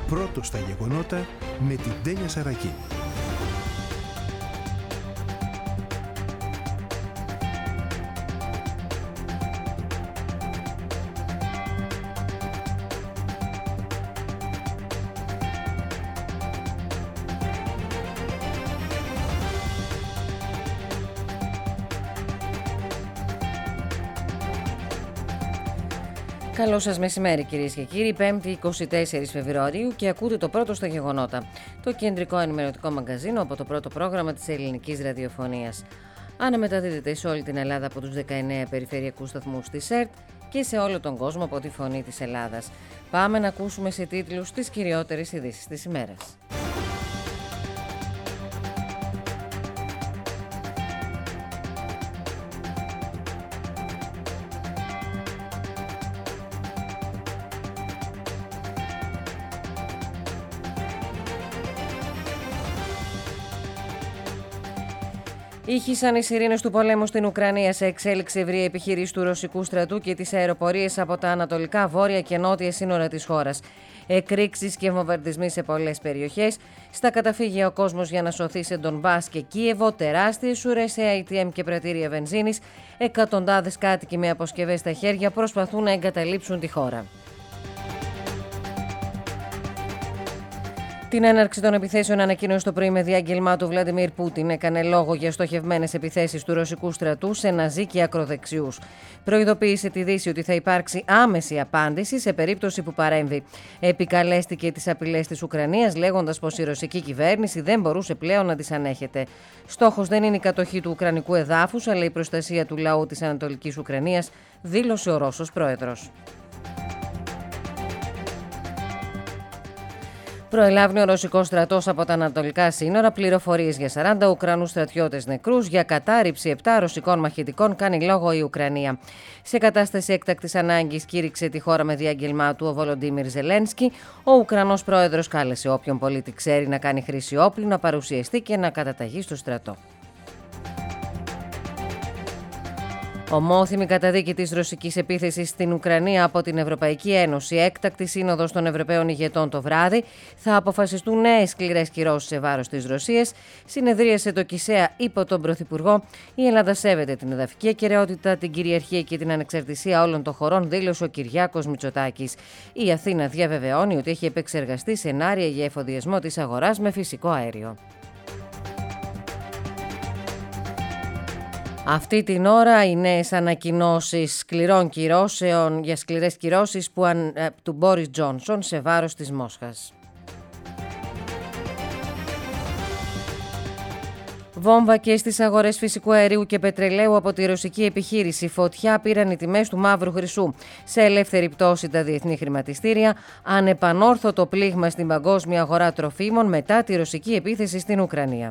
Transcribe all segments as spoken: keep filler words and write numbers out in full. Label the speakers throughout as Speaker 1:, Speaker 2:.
Speaker 1: Πρώτος στα γεγονότα με την Τένια Σαρακή.
Speaker 2: Καλό σας μεσημέρι κυρίες και κύριοι, πέμπτη εικοστή τέταρτη Φεβρουαρίου και ακούτε το πρώτο στα γεγονότα, το κεντρικό ενημερωτικό μαγκαζίνο από το πρώτο πρόγραμμα της ελληνικής ραδιοφωνίας. Αναμεταδίδεται σε όλη την Ελλάδα από τους δεκαεννέα περιφερειακούς σταθμούς της ΕΡΤ και σε όλο τον κόσμο από τη Φωνή της Ελλάδας. Πάμε να ακούσουμε σε τίτλους τις κυριότερες ειδήσεις της ημέρας. Ήχησαν οι σιρήνες του πολέμου στην Ουκρανία σε εξέλιξη ευρεία επιχείρηση του ρωσικού στρατού και τις αεροπορίες από τα ανατολικά, βόρεια και νότια σύνορα της χώρας. Εκρήξεις και βομβαρδισμοί σε πολλές περιοχές. Στα καταφύγια ο κόσμος για να σωθεί σε Ντονμπάς και Κίεβο. Τεράστιες ουρές σε έι τι εμ και πρατήρια βενζίνης. Εκατοντάδες κάτοικοι με αποσκευές στα χέρια προσπαθούν να εγκαταλείψουν τη χώρα. Την έναρξη των επιθέσεων ανακοίνωσε το πρωί με διάγγελμά του Βλαντιμίρ Πούτιν. Έκανε λόγο για στοχευμένες επιθέσεις του ρωσικού στρατού σε ναζί και ακροδεξιούς. Προειδοποίησε τη Δύση ότι θα υπάρξει άμεση απάντηση σε περίπτωση που παρέμβει. Επικαλέστηκε τις απειλές της Ουκρανίας, λέγοντας πως η ρωσική κυβέρνηση δεν μπορούσε πλέον να τις ανέχεται. Στόχος δεν είναι η κατοχή του ουκρανικού εδάφους, αλλά η προστασία του λαού της Ανατολικής Ουκρανίας, δήλωσε ο Ρώσος πρόεδρος. Προελάβει ο ρωσικός στρατός από τα ανατολικά σύνορα. Πληροφορίες για σαράντα Ουκρανούς στρατιώτες νεκρούς. Για κατάρριψη επτά ρωσικών μαχητικών κάνει λόγο η Ουκρανία. Σε κατάσταση έκτακτης ανάγκης κήρυξε τη χώρα με διάγγελμά του ο Βολοντίμιρ Ζελένσκι. Ο Ουκρανός πρόεδρος κάλεσε όποιον πολίτη ξέρει να κάνει χρήση όπλου να παρουσιαστεί και να καταταγεί στο στρατό. Ομόθυμη καταδίκη της ρωσικής επίθεσης στην Ουκρανία από την Ευρωπαϊκή Ένωση. Έκτακτη σύνοδος των Ευρωπαίων ηγετών το βράδυ. Θα αποφασιστούν νέες σκληρές κυρώσεις σε βάρος της Ρωσίας. Συνεδρίασε το ΚΙΣΕΑ υπό τον Πρωθυπουργό. Η Ελλάδα σέβεται την εδαφική ακεραιότητα, την κυριαρχία και την ανεξαρτησία όλων των χωρών, δήλωσε ο Κυριάκος Μητσοτάκης. Η Αθήνα διαβεβαιώνει ότι έχει επεξεργαστεί σενάρια για εφοδιασμό της αγοράς με φυσικό αέριο. Αυτή την ώρα οι νέες ανακοινώσεις σκληρών κυρώσεων για σκληρές κυρώσεις που αν, του Μπόρις Τζόνσον σε βάρος της Μόσχας. Βόμβα και στις αγορές φυσικού αερίου και πετρελαίου από τη ρωσική επιχείρηση. Φωτιά πήραν οι τιμές του μαύρου χρυσού. Σε ελεύθερη πτώση τα διεθνή χρηματιστήρια. Ανεπανόρθωτο πλήγμα στην παγκόσμια αγορά τροφίμων μετά τη ρωσική επίθεση στην Ουκρανία.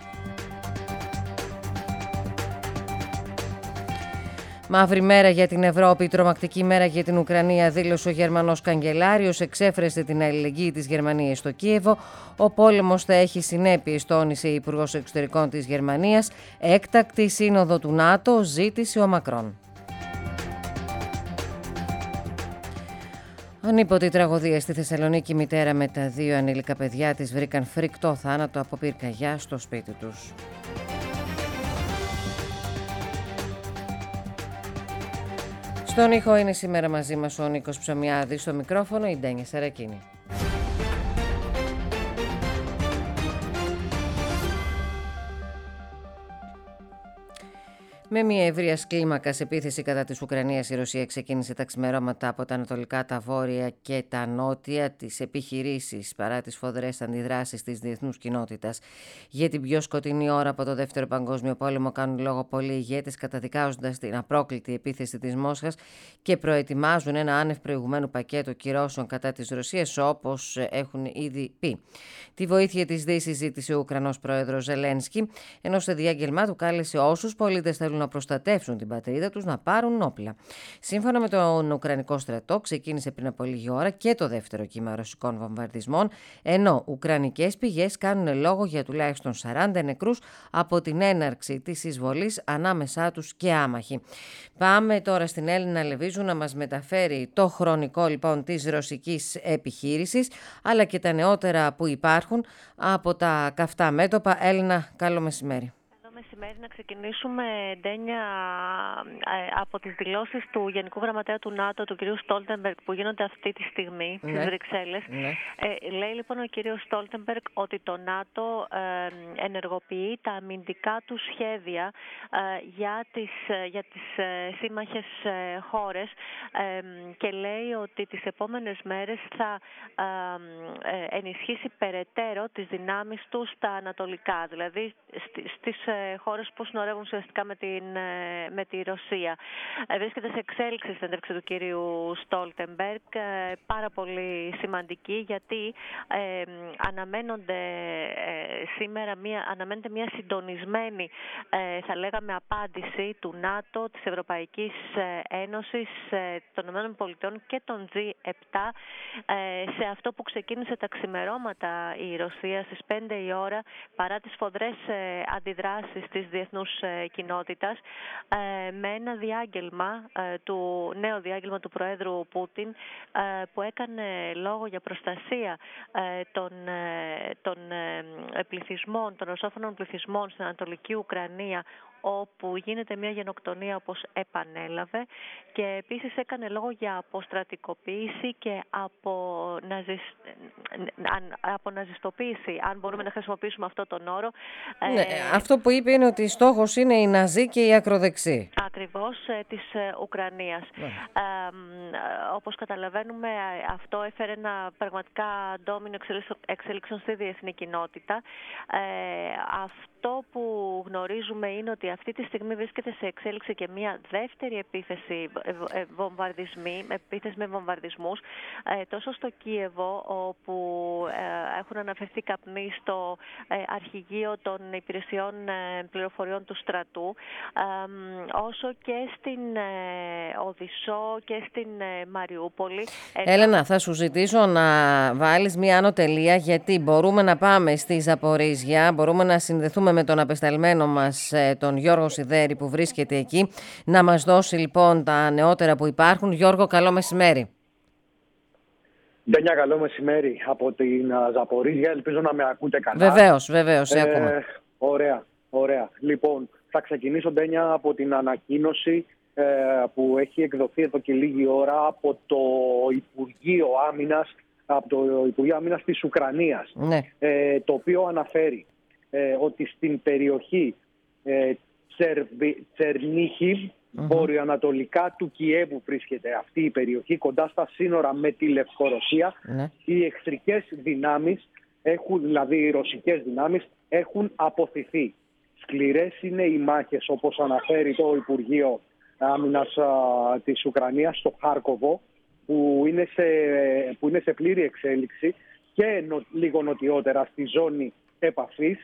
Speaker 2: Μαύρη μέρα για την Ευρώπη, τρομακτική μέρα για την Ουκρανία, δήλωσε ο Γερμανός καγκελάριος, εξέφρασε την αλληλεγγύη της Γερμανίας στο Κίεβο. Ο πόλεμος θα έχει συνέπειες, τόνισε η Υπουργός Εξωτερικών της Γερμανίας. Έκτακτη σύνοδο του ΝΑΤΟ, ζήτησε ο Μακρόν. Ανίποτη τραγωδία στη Θεσσαλονίκη. Μητέρα με τα δύο ανήλικα παιδιά της βρήκαν φρικτό θάνατο από πυρκαγιά στο σπίτι τους. Στον ήχο είναι σήμερα μαζί μας ο Νίκος Ψωμιάδης, στο μικρόφωνο η Τένια Σαρακίνη. Με μια ευρεία κλίμακα επίθεση κατά της Ουκρανίας, η Ρωσία ξεκίνησε τα ξημερώματα από τα ανατολικά, τα βόρεια και τα νότια τις επιχειρήσεις παρά τις φοδρές αντιδράσεις της διεθνούς κοινότητας. Για την πιο σκοτεινή ώρα από το Δεύτερο Παγκόσμιο Πόλεμο κάνουν λόγο πολλοί ηγέτες, καταδικάζοντας την απρόκλητη επίθεση της Μόσχας και προετοιμάζουν ένα άνευ προηγουμένου πακέτο κυρώσεων κατά της Ρωσίας, όπως έχουν ήδη πει. Τη βοήθεια της Δύσης ζήτησε ο Ουκρανός πρόεδρος Ζελένσκι, ενώ σε διάγγελμά του κάλεσε όσους πολίτες θέλουν θέλουν να προστατεύσουν την πατρίδα τους να πάρουν όπλα. Σύμφωνα με τον Ουκρανικό στρατό, ξεκίνησε πριν από λίγη ώρα και το δεύτερο κύμα ρωσικών βομβαρδισμών, ενώ ουκρανικές πηγές κάνουν λόγο για τουλάχιστον σαράντα νεκρούς από την έναρξη της εισβολής ανάμεσά τους και άμαχοι. Πάμε τώρα στην Έλληνα Λεβίζου να μας μεταφέρει το χρονικό λοιπόν της ρωσικής επιχείρησης, αλλά και τα νεότερα που υπάρχουν από τα καυτά μέτωπα. Έλληνα, καλό μεσημέρι.
Speaker 3: Μεσημέρι να ξεκινήσουμε, Ντένια, από τις δηλώσεις του Γενικού Γραμματέα του ΝΑΤΟ, του κ. Στόλτεμπεργκ, που γίνονται αυτή τη στιγμή ναι. στις Βρυξέλλες. Ναι. Ε, λέει λοιπόν ο κ. Στόλτεμπεργκ ότι το ΝΑΤΟ ε, ενεργοποιεί τα αμυντικά του σχέδια ε, για τις, για τις ε, σύμμαχες ε, χώρες ε, και λέει ότι τις επόμενες μέρες θα ε, ε, ενισχύσει περαιτέρω τις δυνάμεις του στα ανατολικά, δηλαδή στις χώρες που συνορεύουν ουσιαστικά με, την, με τη Ρωσία. Βρίσκεται σε εξέλιξη στην συνέντευξη του κυρίου Στόλτεμπεργκ, πάρα πολύ σημαντική, γιατί ε, αναμένονται ε, σήμερα μια, αναμένεται μια συντονισμένη ε, θα λέγαμε απάντηση του ΝΑΤΟ, της Ευρωπαϊκής Ένωσης, ε, των ΗΠΑ και των τζι επτά ε, σε αυτό που ξεκίνησε τα ξημερώματα η Ρωσία στις πέντε η ώρα, παρά τις φοδρές ε, αντιδράσεις της διεθνούς κοινότητας, με ένα διάγγελμα, του νέο διάγγελμα του Προέδρου Πούτιν, που έκανε λόγο για προστασία των, των πληθυσμών, των ρωσόφωνων πληθυσμών στην Ανατολική Ουκρανία, όπου γίνεται μια γενοκτονία, όπως επανέλαβε, και επίσης έκανε λόγο για αποστρατικοποίηση και αποναζισ... αποναζιστοποίηση, αν μπορούμε να χρησιμοποιήσουμε αυτό τον όρο.
Speaker 2: Ναι, ε... αυτό που είπε είναι ότι στόχος είναι οι Ναζί και οι ακροδεξιοί.
Speaker 3: Ακριβώς, ε, της ε, Ουκρανίας. Ναι. Ε, όπως καταλαβαίνουμε, αυτό έφερε ένα πραγματικά ντόμινο εξελίξεων στη διεθνή κοινότητα. Ε, αυτό που γνωρίζουμε είναι ότι αυτή τη στιγμή βρίσκεται σε εξέλιξη και μια δεύτερη επίθεση, βομβαρδισμοί, επίθεση με βομβαρδισμούς, τόσο στο Κίεβο, όπου έχουν αναφερθεί καπνοί στο αρχηγείο των υπηρεσιών πληροφοριών του στρατού, όσο και στην Οδυσσό και στην Μαριούπολη.
Speaker 2: Έλενα, θα σου ζητήσω να βάλεις μια άνω τελεία, γιατί μπορούμε να πάμε στη Ζαπορίζια, μπορούμε να συνδεθούμε με τον απεσταλμένο μας, τον Γιώργο Σιδέρη, που βρίσκεται εκεί, να μας δώσει λοιπόν τα νεότερα που υπάρχουν. Γιώργο, καλό μεσημέρι.
Speaker 4: Ντένια, καλό μεσημέρι από την Ζαπορίζια. Ελπίζω να με ακούτε καλά.
Speaker 2: Βεβαίως, βεβαίως, σε
Speaker 4: ε,
Speaker 2: ακούμε.
Speaker 4: Ωραία, ωραία. Λοιπόν, θα ξεκινήσω, Ντένια, από την ανακοίνωση ε, που έχει εκδοθεί εδώ και λίγη ώρα από το Υπουργείο Άμυνας, από το Υπουργείο Άμυνας της Ουκρανίας, ναι. ε, το οποίο αναφέρει ε, ότι στην περιοχή ε, Τσερνίχιβ, mm-hmm. βορειοανατολικά του Κιέβου βρίσκεται αυτή η περιοχή, κοντά στα σύνορα με τη Λευκορωσία. Mm-hmm. Οι εχθρικές δυνάμεις, έχουν, δηλαδή οι ρωσικές δυνάμεις, έχουν αποθηθεί. Σκληρές είναι οι μάχες, όπως αναφέρει το Υπουργείο Άμυνας α, της Ουκρανίας, στο Χάρκοβο, που είναι σε, που είναι σε πλήρη εξέλιξη, και νο, λίγο νοτιότερα στη ζώνη επαφής.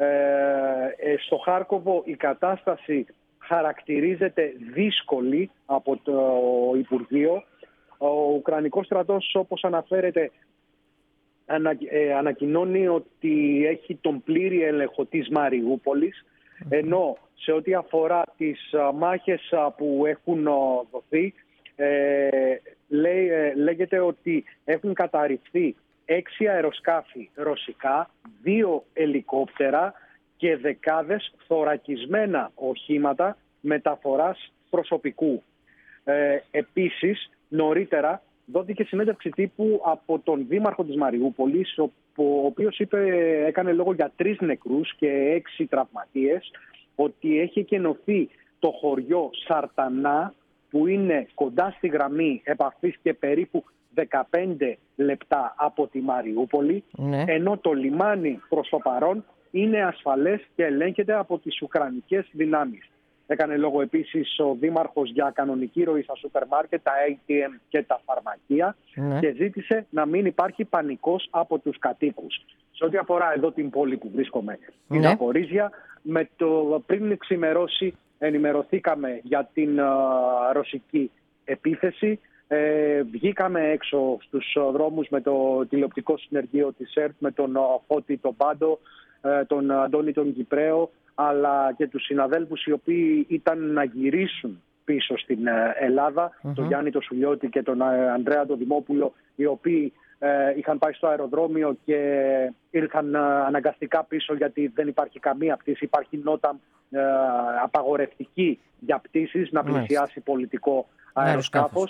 Speaker 4: Ε, στο Χάρκοβο η κατάσταση χαρακτηρίζεται δύσκολη από το Υπουργείο. Ο Ουκρανικός στρατός, όπως αναφέρεται, ανα, ε, ανακοινώνει ότι έχει τον πλήρη έλεγχο της Μαριούπολης, ενώ σε ό,τι αφορά τις α, μάχες α, που έχουν α, δοθεί, ε, λέει, ε, λέγεται ότι έχουν καταρριφθεί έξι αεροσκάφη ρωσικά, δύο ελικόπτερα και δεκάδες θωρακισμένα οχήματα μεταφοράς προσωπικού. Ε, επίσης, νωρίτερα δόθηκε συνέντευξη τύπου από τον δήμαρχο της Μαριούπολης, ο οποίος είπε, έκανε λόγο για τρεις νεκρούς και έξι τραυματίες, ότι έχει εκενωθεί το χωριό Σαρτανά, που είναι κοντά στη γραμμή επαφής και περίπου δεκαπέντε λεπτά από τη Μαριούπολη, ναι. ενώ το λιμάνι προς το παρόν είναι ασφαλές και ελέγχεται από τις ουκρανικές δυνάμεις. Έκανε λόγο επίσης ο δήμαρχος για κανονική ροή στα σούπερ μάρκετ, τα έι τι εμ και τα φαρμακεία, ναι. και ζήτησε να μην υπάρχει πανικός από τους κατοίκους. Σε ό,τι αφορά εδώ την πόλη που βρίσκομαι, ναι. η Ζαπορίζια, με το πριν ξημερώσει ενημερωθήκαμε για την uh, ρωσική επίθεση. Ε, βγήκαμε έξω στους δρόμους με το τηλεοπτικό συνεργείο της ΕΡΤ, με τον Φώτη τον Πάντο, ε, τον Αντώνη τον Κυπραίο, αλλά και τους συναδέλφους οι οποίοι ήταν να γυρίσουν πίσω στην Ελλάδα, mm-hmm. τον Γιάννη τον Σουλιώτη και τον Ανδρέα τον Δημόπουλο, οι οποίοι ε, είχαν πάει στο αεροδρόμιο και ήρθαν ε, αναγκαστικά πίσω, γιατί δεν υπάρχει καμία πτήση, υπάρχει νότα ε, απαγορευτική για πτήσεις να πλησιάσει Μάλιστα. πολιτικό αεροσκάφος.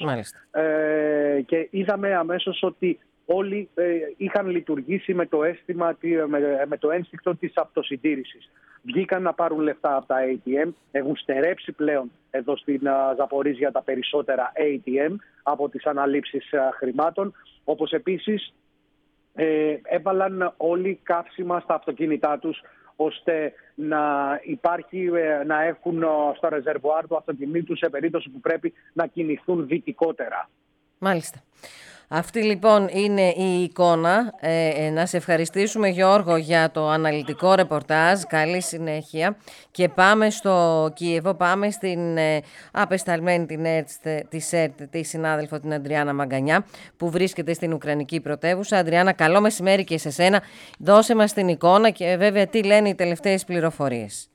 Speaker 4: Ε, και είδαμε αμέσως ότι όλοι ε, είχαν λειτουργήσει με το αίσθημα, με, με το ένστικτο της αυτοσυντήρησης. Βγήκαν να πάρουν λεφτά από τα έι τι εμ, έχουν στερέψει πλέον εδώ στην uh, Ζαπορίζια τα περισσότερα έι τι εμ από τις αναλήψεις uh, χρημάτων, όπως επίσης ε, έβαλαν όλοι καύσιμα στα αυτοκίνητά τους, ώστε να υπάρχει, ε, να έχουν uh, στο ρεζερβουάρ του αυτοκινήτου σε περίπτωση που πρέπει να κινηθούν δυτικότερα.
Speaker 2: Μάλιστα. Αυτή λοιπόν είναι η εικόνα. Ε, να σε ευχαριστήσουμε, Γιώργο, για το αναλυτικό ρεπορτάζ. Καλή συνέχεια. Και πάμε στο Κίεβο, πάμε στην ε, απεσταλμένη την ΕΡΤ, της ΕΡΤ, τη συνάδελφο την Αντριάννα Μαγκανιά, που βρίσκεται στην Ουκρανική πρωτεύουσα. Αντριάννα, καλό μεσημέρι και σε σένα. Δώσε μας την εικόνα και βέβαια τι λένε οι τελευταίες πληροφορίες.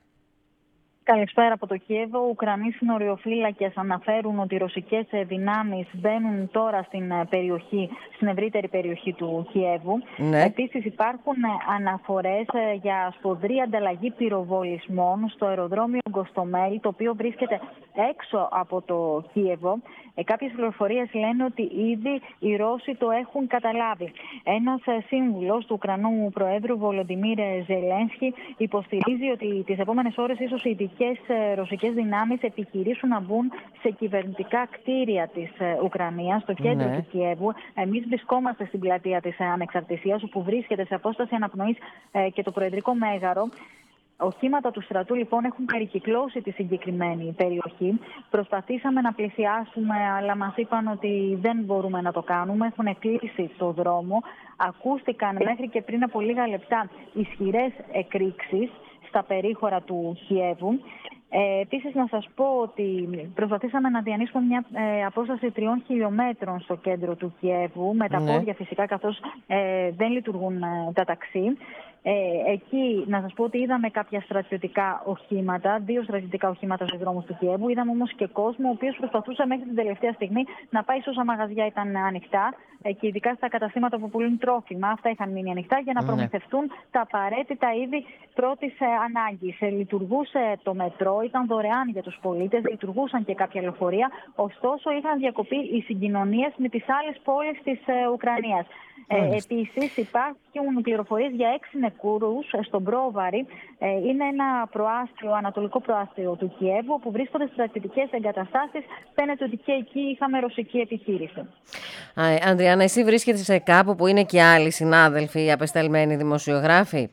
Speaker 5: Καλησπέρα από το Κίεβο. Ουκρανοί συνοριοφύλακες αναφέρουν ότι οι ρωσικές δυνάμεις μπαίνουν τώρα στην περιοχή, στην ευρύτερη περιοχή του Κιέβου. Ναι. Επίσης υπάρχουν αναφορές για σφοδρή ανταλλαγή πυροβολισμών στο αεροδρόμιο Γκοστομέλ, το οποίο βρίσκεται έξω από το Κίεβο. Ε, κάποιες πληροφορίες λένε ότι ήδη οι Ρώσοι το έχουν καταλάβει. Ένας σύμβουλος του Ουκρανού Προέδρου Βολοντιμίρ Ζελένσκι υποστηρίζει ότι τις επόμενες ώρες ίσως οι ειδικές ρωσικές δυνάμεις επιχειρήσουν να μπουν σε κυβερνητικά κτίρια της Ουκρανίας, στο κέντρο ναι. του Κιέβου. Εμείς βρισκόμαστε στην πλατεία της Ανεξαρτησίας, όπου βρίσκεται σε απόσταση αναπνοής ε, και το Προεδρικό Μέγαρο. Οχήματα του στρατού λοιπόν έχουν περικυκλώσει τη συγκεκριμένη περιοχή. Προσπαθήσαμε να πλησιάσουμε, αλλά μας είπαν ότι δεν μπορούμε να το κάνουμε. Έχουν κλείσει το δρόμο. Ακούστηκαν μέχρι και πριν από λίγα λεπτά ισχυρές εκρήξεις στα περίχωρα του Κιέβου. Ε, επίσης να σας πω ότι προσπαθήσαμε να διανύσουμε μια ε, απόσταση τριών χιλιόμετρων στο κέντρο του Κιέβου, με τα ναι. πόδια φυσικά, καθώς ε, δεν λειτουργούν ε, τα ταξί. Ε, εκεί να σας πω ότι είδαμε κάποια στρατιωτικά οχήματα, δύο στρατιωτικά οχήματα στους δρόμους του Κιέβου. Είδαμε όμως και κόσμο ο οποίος προσπαθούσε μέχρι την τελευταία στιγμή να πάει σε όσα μαγαζιά ήταν ανοιχτά, ε, και ειδικά στα καταστήματα που πουλούν τρόφιμα. Αυτά είχαν μείνει ανοιχτά για να ναι. προμηθευτούν τα απαραίτητα είδη πρώτης ε, ανάγκης. Ε, λειτουργούσε το μετρό, ήταν δωρεάν για τους πολίτες, λειτουργούσαν και κάποια λεωφορεία. Ωστόσο, είχαν διακοπεί οι συγκοινωνίες με τις άλλες πόλεις της ε, Ουκρανίας. Ε, επίσης, υπάρχουν πληροφορίες για έξι νεκρούς στον Πρόβαρη. Ε, είναι ένα προάστιο, ανατολικό προάστιο του Κιέβου, που βρίσκονται στρατιωτικές εγκαταστάσεις. Φαίνεται ότι και εκεί είχαμε ρωσική επιχείρηση.
Speaker 2: Α, Ανδριάννα, εσύ βρίσκεσαι σε κάπου που είναι και άλλοι συνάδελφοι, απεσταλμένοι δημοσιογράφοι?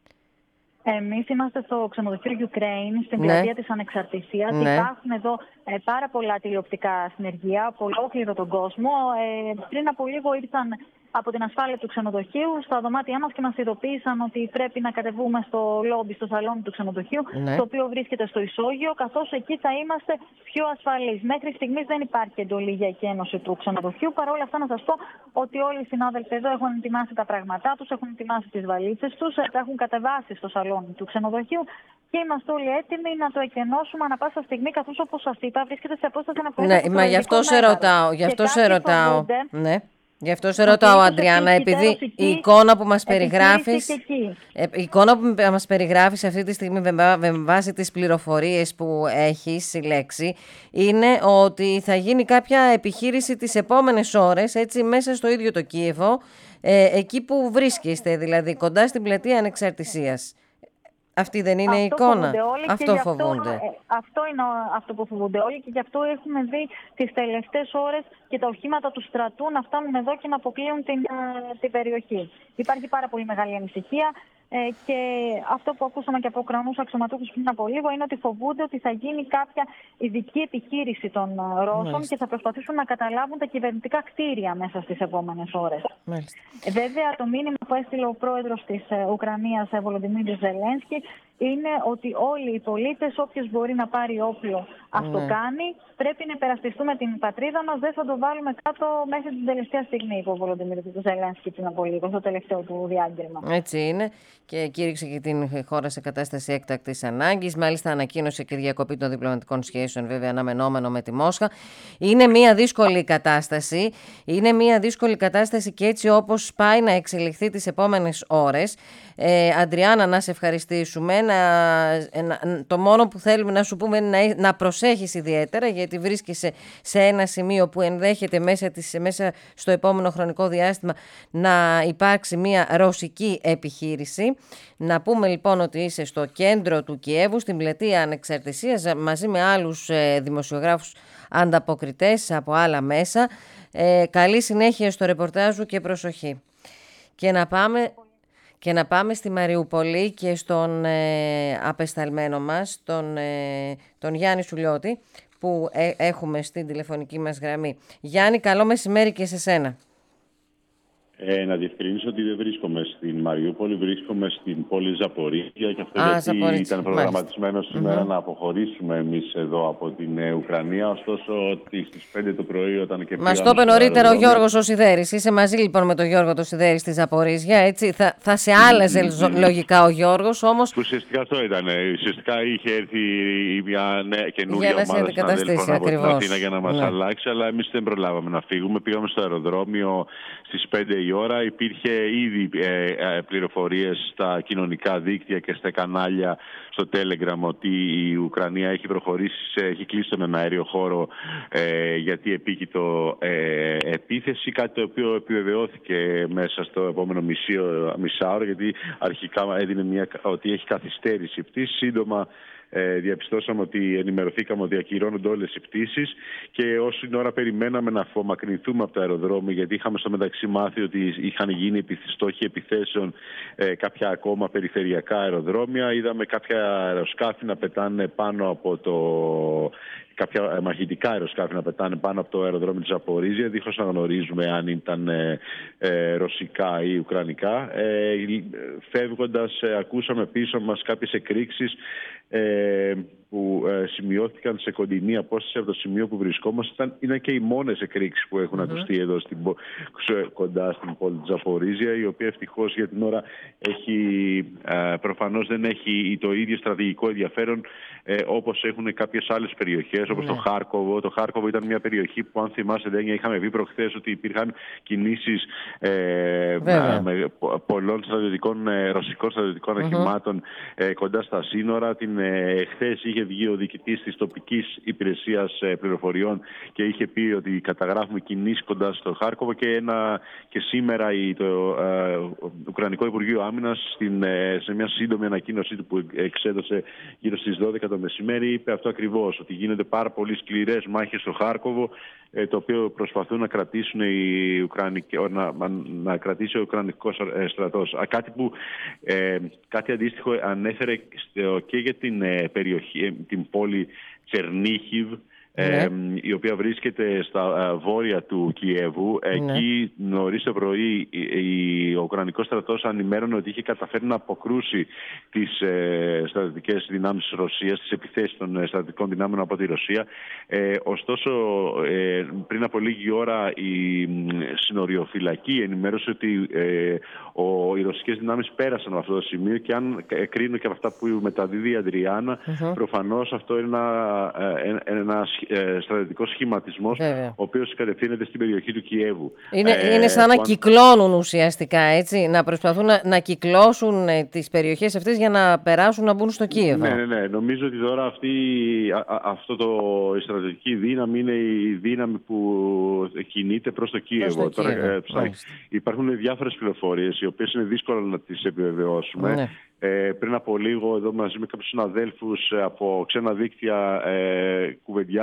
Speaker 5: Εμείς είμαστε στο ξενοδοχείο Ukraine, στην πλατεία ναι. της Ανεξαρτησίας. Ναι. Υπάρχουν εδώ ε, πάρα πολλά τηλεοπτικά συνεργεία από ολόκληρο τον κόσμο. Ε, πριν από λίγο ήρθαν από την ασφάλεια του ξενοδοχείου στα δωμάτια μας και μας ειδοποίησαν ότι πρέπει να κατεβούμε στο λόμπι, στο σαλόνι του ξενοδοχείου, ναι. το οποίο βρίσκεται στο ισόγειο, καθώς εκεί θα είμαστε πιο ασφαλείς. Μέχρι στιγμής δεν υπάρχει εντολή για εκένωση του ξενοδοχείου. Παρ' όλα αυτά, να σας πω ότι όλοι οι συνάδελφοι εδώ έχουν ετοιμάσει τα πράγματά τους, έχουν ετοιμάσει τις βαλίτσες τους, τα έχουν κατεβάσει στο σαλόνι του ξενοδοχείου και είμαστε όλοι έτοιμοι να το εκενώσουμε ανα πάσα στιγμή, καθώς, όπως σας είπα, βρίσκεται σε απόσταση να
Speaker 2: ναι, μα γι' αυτό σε ρωτάω. Γι' αυτό σε ρωτάω. Ναι. Γι' αυτό σε ρωτάω, Αντριάννα, επειδή η εικόνα που μας περιγράφεις, η εικόνα που μας περιγράφεις αυτή τη στιγμή με βάση τις πληροφορίες που έχεις συλλέξει είναι ότι θα γίνει κάποια επιχείρηση τις επόμενες ώρες, έτσι, μέσα στο ίδιο το Κίεβο, ε, εκεί που βρίσκεστε, δηλαδή κοντά στην πλατεία Ανεξαρτησίας. Αυτή δεν είναι αυτό η εικόνα? Αυτό φοβούνται.
Speaker 5: Αυτό, αυτό είναι αυτό που φοβούνται όλοι, και γι' αυτό έχουμε δει τις τελευταίες ώρες και τα οχήματα του στρατού να φτάνουν εδώ και να αποκλείουν την, την περιοχή. Υπάρχει πάρα πολύ μεγάλη ανησυχία. Ε, και αυτό που ακούσαμε και από Ουκρανούς αξιωματούχους πριν από λίγο είναι ότι φοβούνται ότι θα γίνει κάποια ειδική επιχείρηση των Ρώσων. Μάλιστα. Και θα προσπαθήσουν να καταλάβουν τα κυβερνητικά κτίρια μέσα στις επόμενες ώρες. Ε, βέβαια, το μήνυμα που έστειλε ο πρόεδρος της Ουκρανίας, Βολοντιμίρ Ζελένσκι, είναι ότι όλοι οι πολίτες, όποιος μπορεί να πάρει όπλο, ας ναι. το κάνει. Πρέπει να υπερασπιστούμε την πατρίδα μας, δεν θα το βάλουμε κάτω μέχρι την τελευταία στιγμή, είπε ο Βολοντιμίρ Ζελένσκι πριν από λίγο, στο τελευταίο του διάγγελμα.
Speaker 2: Έτσι είναι. Και κήρυξε και την χώρα σε κατάσταση έκτακτης ανάγκης. Μάλιστα, ανακοίνωσε και διακοπή των διπλωματικών σχέσεων, βέβαια, αναμενόμενο με τη Μόσχα. Είναι μια δύσκολη κατάσταση. Είναι μια δύσκολη κατάσταση και έτσι όπως πάει να εξελιχθεί τις επόμενες ώρες. Ε, Αντριάννα, να σε ευχαριστήσουμε. Να, να, το μόνο που θέλουμε να σου πούμε είναι να, να προσέχεις ιδιαίτερα, γιατί βρίσκεσαι σε ένα σημείο που ενδέχεται μέσα, της, μέσα στο επόμενο χρονικό διάστημα να υπάρξει μια ρωσική επιχείρηση. Να πούμε λοιπόν ότι είσαι στο κέντρο του Κιέβου, στην πλατεία Ανεξαρτησίας, μαζί με άλλους ε, δημοσιογράφους ανταποκριτές από άλλα μέσα. Ε, καλή συνέχεια στο ρεπορτάζ σου και προσοχή. Και να πάμε... Και να πάμε στη Μαριούπολη και στον ε, απεσταλμένο μας, τον, ε, τον Γιάννη Σουλιώτη, που ε, έχουμε στην τηλεφωνική μας γραμμή. Γιάννη, καλό μεσημέρι και σε σένα.
Speaker 6: Ε, να διευκρινίσω ότι δεν βρίσκομαι στην Μαριούπολη, βρίσκομαι στην πόλη Ζαπορίζια και αυτό
Speaker 2: Α,
Speaker 6: γιατί
Speaker 2: Ζαπορίζια.
Speaker 6: ήταν προγραμματισμένο
Speaker 2: Μάλιστα.
Speaker 6: σήμερα
Speaker 2: Mm-hmm.
Speaker 6: να αποχωρήσουμε εμείς εδώ από την ε, Ουκρανία. Ωστόσο, ότι στις πέντε το πρωί όταν και
Speaker 2: Μας το είπε νωρίτερα ο Γιώργος ο Σιδέρης. Είσαι μαζί λοιπόν με τον Γιώργο το Σιδέρη στη Ζαπορίζια, έτσι. Θα, θα σε άλλαζε mm-hmm. λογικά ο Γιώργος, όμως...
Speaker 6: Ουσιαστικά αυτό ήταν. Ουσιαστικά είχε έρθει μια νέα καινούργια ομάδα
Speaker 2: συναδέλφων
Speaker 6: από την Αθήνα για να μας ναι. αλλάξει, αλλά εμείς δεν προλάβαμε να φύγουμε. Πήγαμε στο αεροδρόμιο στις πέντε η ώρα. Υπήρχε ήδη ε, ε, πληροφορίες στα κοινωνικά δίκτυα και στα κανάλια στο Telegram ότι η Ουκρανία έχει προχωρήσει, σε, έχει κλείσει τον αέριο χώρο ε, γιατί επίκειτο ε, επίθεση, κάτι το οποίο επιβεβαιώθηκε μέσα στο επόμενο μισάωρο, γιατί αρχικά έδινε μια, ότι έχει καθυστέρηση η πτήση. Σύντομα Ε, διαπιστώσαμε ότι ενημερωθήκαμε ότι ακυρώνονται όλες οι πτήσεις και όση ώρα περιμέναμε να απομακρυνθούμε από το αεροδρόμιο, γιατί είχαμε στο μεταξύ μάθει ότι είχαν γίνει στόχοι επιθέσεων ε, κάποια ακόμα περιφερειακά αεροδρόμια. Είδαμε κάποια αεροσκάφη να πετάνε πάνω από το... κάποια μαχητικά αεροσκάφη να πετάνε πάνω από το αεροδρόμιο της Ζαπορίζια, δίχως να γνωρίζουμε αν ήταν ε, ε, ρωσικά ή ουκρανικά. Ε, φεύγοντας, ε, ακούσαμε πίσω μας κάποιες εκρήξεις ε, που ε, σημειώθηκαν σε κοντινή απόσταση από το σημείο που βρισκόμασταν. Είναι και οι μόνες εκρήξεις που έχουν mm-hmm. ακουστεί εδώ στην, κοντά στην πόλη της Ζαπορίζια, η οποία ευτυχώς για την ώρα έχει, ε, προφανώς δεν έχει το ίδιο στρατηγικό ενδιαφέρον ε, όπως έχουν κάποιες άλλες περιοχές, όπως yeah. το Χάρκοβο. Το Χάρκοβο ήταν μια περιοχή που, αν θυμάσαι, Δένια, είχαμε πει προχθές ότι υπήρχαν κινήσεις ε, με πολλών στρατιωτικών, ε, ρωσικών στρατιωτικών mm-hmm. αχημάτων ε, κοντά στα σύνορα. Την, ε, χθες είχε βγει ο διοικητής της τοπικής υπηρεσίας ε, πληροφοριών και είχε πει ότι καταγράφουμε κινήσεις κοντά στο Χάρκοβο, και, ένα, και σήμερα η, το ε, Ουκρανικό Υπουργείο Άμυνας στην, ε, σε μια σύντομη ανακοίνωσή του που εξέδωσε γύρω στις δώδεκα το μεσημέρι είπε αυτό ακριβώς, ότι γίνονται πάρα πολύ σκληρές μάχες στο Χάρκοβο, ε, το οποίο προσπαθούν να κρατήσουν οι Ουκρανικοί, να, να κρατήσει ο Ουκρανικός στρατός. Κάτι, που, ε, κάτι αντίστοιχο ανέφερε και για την ε, περιοχή, την πόλη Τσερνίχιβ, ναι. ε, η οποία βρίσκεται στα ε, βόρεια του Κιέβου. Ναι. Εκεί νωρίς το πρωί η, η, ο Ουκρανικός στρατός ανημέρωνε ότι είχε καταφέρει να αποκρούσει τις ε, στρατιωτικές δυνάμεις της Ρωσίας, τις επιθέσεις των ε, στρατιωτικών δυνάμεων από τη Ρωσία. Ε, ωστόσο, ε, πριν από λίγη ώρα η συνοριοφυλακή ενημέρωσε ότι ε, ο, οι ρωσικές δυνάμεις πέρασαν από αυτό το σημείο, και αν κρίνω και από αυτά που μεταδίδει η Αντριάννα, uh-huh. προφανώς αυτό είναι ένα, ένα, ένα στρατιωτικός σχηματισμός, βέβαια, ο οποίος κατευθύνεται στην περιοχή του Κιέβου.
Speaker 2: Είναι, ε, είναι σαν να αν... κυκλώνουν ουσιαστικά, έτσι, να προσπαθούν να, να κυκλώσουν τις περιοχές αυτές για να περάσουν να μπουν στο Κίεβο.
Speaker 6: Ναι, ναι, ναι. Νομίζω ότι τώρα αυτή, α, α, αυτό το, η στρατιωτική δύναμη είναι η δύναμη που κινείται προς το Κίεβο.
Speaker 2: Προς το
Speaker 6: τώρα,
Speaker 2: Κίεβο.
Speaker 6: Ε, υπάρχουν διάφορες πληροφορίες, οι οποίες είναι δύσκολο να τις επιβεβαιώσουμε. Ναι. Ε, πριν από λίγο, εδώ μαζί με κάποιους συναδέλφους από ξένα δίκτυα, ε, κουβεντιάζαμε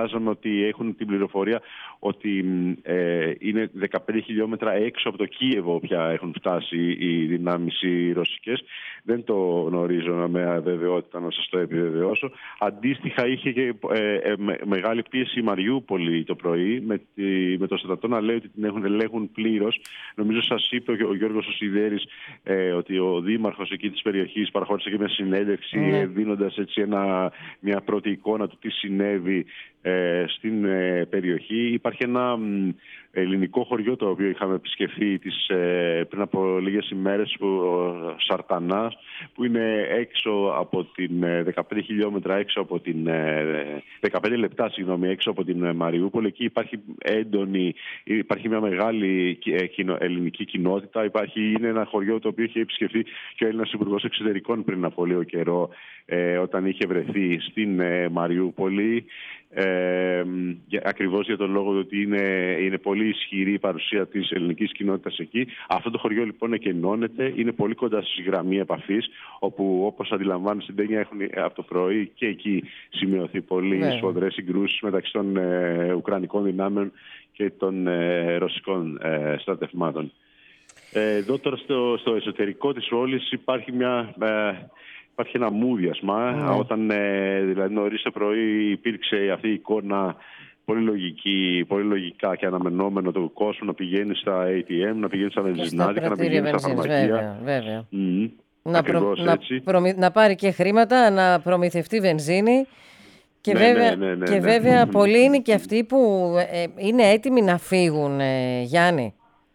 Speaker 6: σχολιάζαμε ότι έχουν την πληροφορία ότι ε, είναι δεκαπέντε χιλιόμετρα έξω από το Κίεβο πια έχουν φτάσει οι δυνάμεις οι ρωσικές. Δεν το γνωρίζω με βεβαιότητα να σας το επιβεβαιώσω. Αντίστοιχα είχε και ε, ε, με, μεγάλη πίεση η Μαριούπολη το πρωί με, τη, με το στρατό να λέει ότι την έχουν ελέγχουν πλήρως. Νομίζω σας είπε ο, ο Γιώργος ο Σιδέρης ε, ότι ο δήμαρχος εκεί της περιοχής παραχώρησε και μια συνέντευξη mm. δίνοντας έτσι ένα, μια πρώτη εικόνα του τι συνέβη ε, στην ε, περιοχή. Υπάρχει ένα ε, ελληνικό χωριό το οποίο είχαμε επισκεφθεί τις, ε, πριν από λίγες ημέρες, που, ο Σαρτανάς, που είναι έξω από την ε, δεκαπέντε χιλιόμετρα έξω από την ε, δεκαπέντε λεπτά συγγνώμη, έξω από την ε, Μαριούπολη. Εκεί υπάρχει έντονη, υπάρχει μια μεγάλη ε, κοινο, ελληνική κοινότητα. Υπάρχει, είναι ένα χωριό το οποίο είχε επισκεφθεί και ο Έλληνας Υπουργός Εξωτερικών πριν από λίγο καιρό, ε, όταν είχε βρεθεί στην ε, Μαριούπολη. Ε, ακριβώς για τον λόγο ότι είναι, είναι πολύ ισχυρή η παρουσία της ελληνικής κοινότητας εκεί. Αυτό το χωριό λοιπόν εκενώνεται, είναι πολύ κοντά στη γραμμή επαφής, όπου όπως αντιλαμβάνουν στην Τένια έχουν από το πρωί και εκεί σημειωθεί πολύ yeah. σφοδρές συγκρούσεις μεταξύ των ε, Ουκρανικών δυνάμεων και των ε, ρωσικών ε, στρατευμάτων. Ε, εδώ τώρα στο, στο εσωτερικό της όλης υπάρχει μια... Ε, Υπάρχει ένα μούδιασμα, mm. όταν ε, δηλαδή νωρίς το πρωί υπήρξε αυτή η εικόνα πολύ λογική, πολύ λογικά και αναμενόμενο του κόσμου να πηγαίνει στα έι τι εμ, να πηγαίνει στα βενζινάδικα, να πηγαίνει στα φαρμακεία.
Speaker 2: Βέβαια, βέβαια.
Speaker 6: Mm.
Speaker 2: Να, προ, να, προμη, να πάρει και χρήματα, να προμηθευτεί βενζίνη. Και ναι, βέβαια, ναι, ναι, ναι, και βέβαια ναι. πολλοί είναι και αυτοί που ε, είναι έτοιμοι να φύγουν, ε, Γιάννη.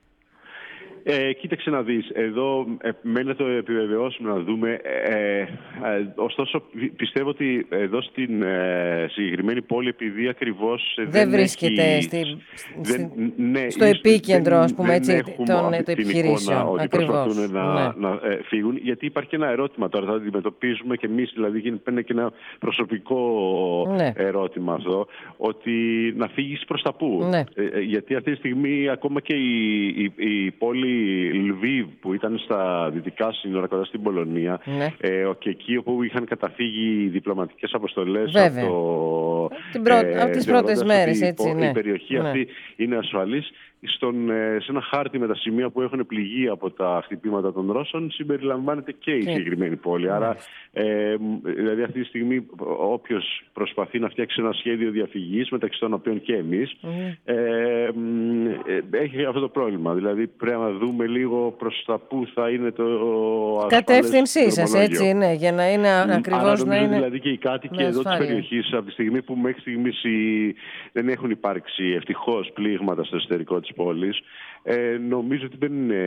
Speaker 6: Ε, κοίταξε να δεις, εδώ ε, μένει να το επιβεβαιώσουμε να δούμε, ε, ε, ωστόσο πιστεύω ότι εδώ στην ε, συγκεκριμένη πόλη, επειδή ακριβώς
Speaker 2: δεν,
Speaker 6: δεν
Speaker 2: βρίσκεται
Speaker 6: έχει,
Speaker 2: στη,
Speaker 6: δεν, ναι,
Speaker 2: στο επίκεντρο
Speaker 6: δεν,
Speaker 2: ας πούμε,
Speaker 6: δεν
Speaker 2: έτσι, των επιχειρήσεων.
Speaker 6: Ότι
Speaker 2: ακριβώς,
Speaker 6: προσπαθούν να,
Speaker 2: ναι.
Speaker 6: να ε, φύγουν, γιατί υπάρχει και ένα ερώτημα τώρα, θα αντιμετωπίζουμε και εμείς, δηλαδή είναι και ένα προσωπικό ναι. ερώτημα αυτό, ότι να φύγεις προς τα πού. Ναι. Ε, γιατί αυτή τη στιγμή ακόμα και η, η, η πόλη Λβίβ που ήταν στα δυτικά σύνορα κοντά στην Πολωνία, ναι. ε, και εκεί όπου είχαν καταφύγει διπλωματικές αποστολές από,
Speaker 2: το, πρω... ε, από τις πρώτες μέρες, έτσι,
Speaker 6: η,
Speaker 2: ναι.
Speaker 6: η περιοχή ναι. αυτή είναι ασφαλής. Στον, σε ένα χάρτη με τα σημεία που έχουν πληγεί από τα χτυπήματα των Ρώσων συμπεριλαμβάνεται και η συγκεκριμένη πόλη. Mm. Άρα, ε, δηλαδή αυτή τη στιγμή όποιος προσπαθεί να φτιάξει ένα σχέδιο διαφυγής, μεταξύ των οποίων και εμείς, mm. ε, ε, έχει αυτό το πρόβλημα. Δηλαδή πρέπει να δούμε λίγο προς τα πού θα είναι το
Speaker 2: κατεύθυνσή σας, έτσι είναι, για να είναι ακριβώς να είναι.
Speaker 6: Δηλαδή και οι κάτοικοι εδώ της περιοχής, από τη στιγμή που μέχρι στιγμής δεν έχουν υπάρξει ευτυχώς πλήγματα στο εσωτερικό της πόλης, ε, νομίζω ότι δεν είναι...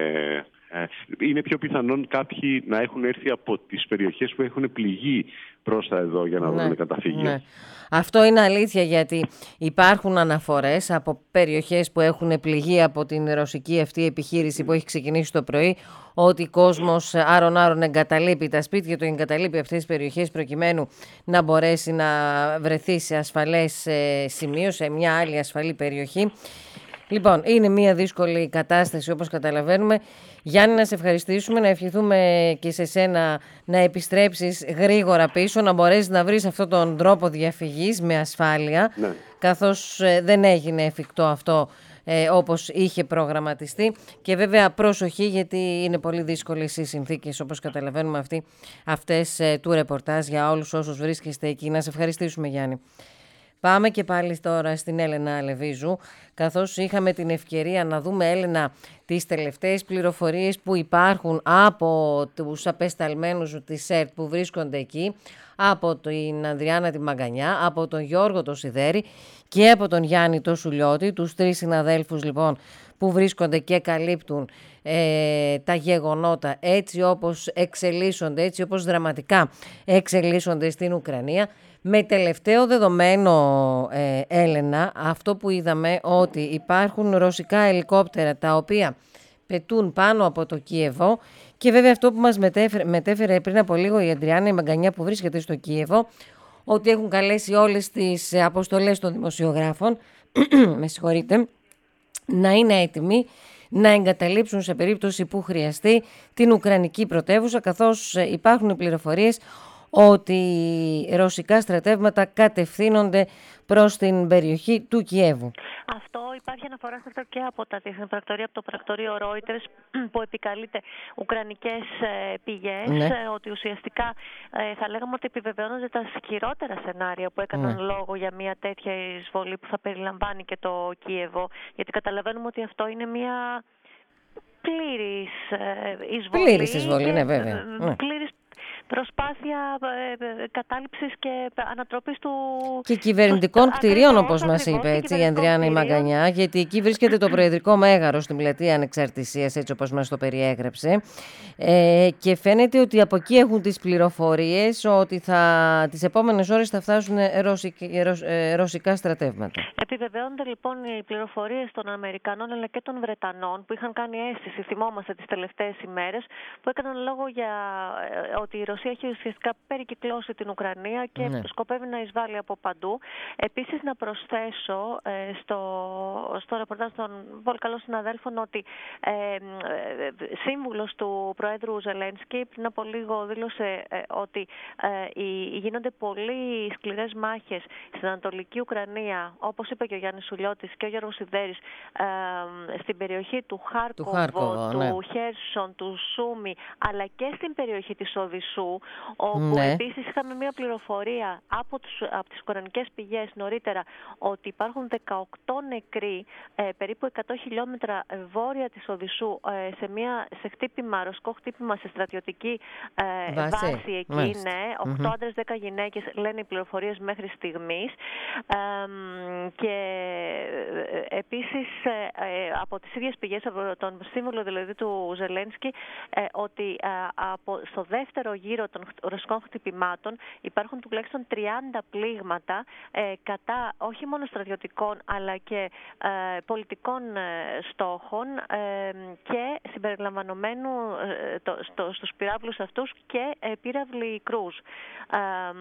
Speaker 6: Ε, είναι πιο πιθανόν κάποιοι να έχουν έρθει από τις περιοχές που έχουν πληγεί προς τα εδώ για να ναι, βρουν καταφύγιο. Ναι.
Speaker 2: Αυτό είναι αλήθεια, γιατί υπάρχουν αναφορές από περιοχές που έχουν πληγεί από την ρωσική αυτή επιχείρηση που έχει ξεκινήσει το πρωί, ότι ο κόσμος άρον-άρον εγκαταλείπει τα σπίτια του, εγκαταλείπει αυτές τις περιοχές προκειμένου να μπορέσει να βρεθεί σε ασφαλές σημείο, σε μια άλλη ασφαλή περιοχή. Λοιπόν, είναι μια δύσκολη κατάσταση όπως καταλαβαίνουμε. Γιάννη, να σε ευχαριστήσουμε, να ευχηθούμε και σε σένα να επιστρέψεις γρήγορα πίσω, να μπορέσεις να βρεις αυτόν τον τρόπο διαφυγής με ασφάλεια, ναι. καθώς ε, δεν έγινε εφικτό αυτό ε, όπως είχε προγραμματιστεί. Και βέβαια προσοχή, γιατί είναι πολύ δύσκολες οι συνθήκες όπως καταλαβαίνουμε αυτή, αυτές ε, του ρεπορτάζ για όλους όσους βρίσκεστε εκεί. Να σε ευχαριστήσουμε, Γιάννη. Πάμε και πάλι τώρα στην Έλενα Αλεβίζου, καθώς είχαμε την ευκαιρία να δούμε, Έλενα, τις τελευταίες πληροφορίες που υπάρχουν από τους απεσταλμένους της ΕΡΤ που βρίσκονται εκεί, από την Ανδριάννα τη Μαγκανιά, από τον Γιώργο το Σιδέρη και από τον Γιάννη το Σουλιώτη, τους τρεις συναδέλφους λοιπόν που βρίσκονται και καλύπτουν ε, τα γεγονότα έτσι όπως εξελίσσονται, έτσι όπως δραματικά εξελίσσονται στην Ουκρανία. Με τελευταίο δεδομένο, ε, Έλενα, αυτό που είδαμε, ότι υπάρχουν ρωσικά ελικόπτερα τα οποία πετούν πάνω από το Κίεβο, και βέβαια αυτό που μας μετέφερε, μετέφερε πριν από λίγο η Ανδριάννα η Μαγκανιά που βρίσκεται στο Κίεβο, ότι έχουν καλέσει όλες τις αποστολές των δημοσιογράφων με συγχωρείτε, να είναι έτοιμοι να εγκαταλείψουν σε περίπτωση που χρειαστεί την Ουκρανική πρωτεύουσα, καθώς υπάρχουν πληροφορίες ότι ρωσικά στρατεύματα κατευθύνονται προς την περιοχή του Κιέβου.
Speaker 3: Αυτό υπάρχει αναφορά σε αυτό και από τα διεθνή πρακτορία, από το πρακτορείο Reuters, που επικαλείται ουκρανικές πηγές, ναι. ότι ουσιαστικά θα λέγαμε ότι επιβεβαιώνονται τα χειρότερα σενάρια που έκαναν ναι. λόγο για μια τέτοια εισβολή που θα περιλαμβάνει και το Κίεβο, γιατί καταλαβαίνουμε ότι αυτό είναι μια πλήρης εισβολή.
Speaker 2: Πλήρης εισβολή, ναι, βέβαια.
Speaker 3: Πλήρης προσπάθεια ε, κατάληψης και ανατροπής του...
Speaker 2: Και κυβερνητικών κτηρίων, όπως μας είπε έτσι, η Ανδριάννα η Μαγκανιά, γιατί εκεί βρίσκεται το Προεδρικό Μέγαρο στην Πλατεία Ανεξαρτησίας, έτσι όπως μας το περιέγραψε. Ε, και φαίνεται ότι από εκεί έχουν τις πληροφορίες ότι θα, τις επόμενες ώρες θα φτάσουν ρωσικ, ρωσ, ε, ρωσικά στρατεύματα.
Speaker 3: Επιβεβαιώνονται λοιπόν οι πληροφορίες των Αμερικανών αλλά και των Βρετανών που είχαν κάνει αίσθηση, θυμόμαστε τις τελευταίες ημέρες, που έκαναν λόγο για ότι η Ρωσία έχει ουσιαστικά περικυκλώσει την Ουκρανία και ναι. σκοπεύει να εισβάλλει από παντού. Επίσης, να προσθέσω ε, στο, στο ρεπορτάζ των πολύ καλών συναδέλφων ότι ε, ε, σύμβουλος του Προέδρου Ζελένσκι πριν από λίγο δήλωσε ε, ότι ε, οι, γίνονται πολύ σκληρές μάχες στην Ανατολική Ουκρανία, όπως είπε και ο Γιάννης Σουλιώτης και ο Γιώργος Σιδέρης, ε, στην περιοχή του Χάρκοβο, του, Χάρκοβο, του ναι. Χέρσον, του Σούμι, αλλά και στην περιοχή της Οδυσσού, όπου ναι. επίσης είχαμε μια πληροφορία από, τους, από τις ουκρανικές πηγές νωρίτερα ότι υπάρχουν δεκαοκτώ νεκροί ε, περίπου εκατό χιλιόμετρα βόρεια της Οδυσσού ε, σε, μια, σε χτύπημα, ρωσικό χτύπημα σε στρατιωτική ε, βάση. βάση εκεί, Μάλιστα. ναι, οκτώ mm-hmm. άντρες, δέκα γυναίκες, λένε οι πληροφορίες μέχρι στιγμής. Ε, και ε, επίσης ε, ε, από τις ίδιες πηγές, από τον σύμβολο δηλαδή του Ζελένσκι, ε, ότι ε, από, στο δεύτερο γύρο των ρωσικών χτυπημάτων υπάρχουν τουλάχιστον τριάντα πλήγματα ε, κατά όχι μόνο στρατιωτικών αλλά και ε, πολιτικών ε, στόχων ε, και συμπεριλαμβανομένου ε, το, στο, στους πυράβλους αυτούς και ε, πύραυλοι κρούς. Ε,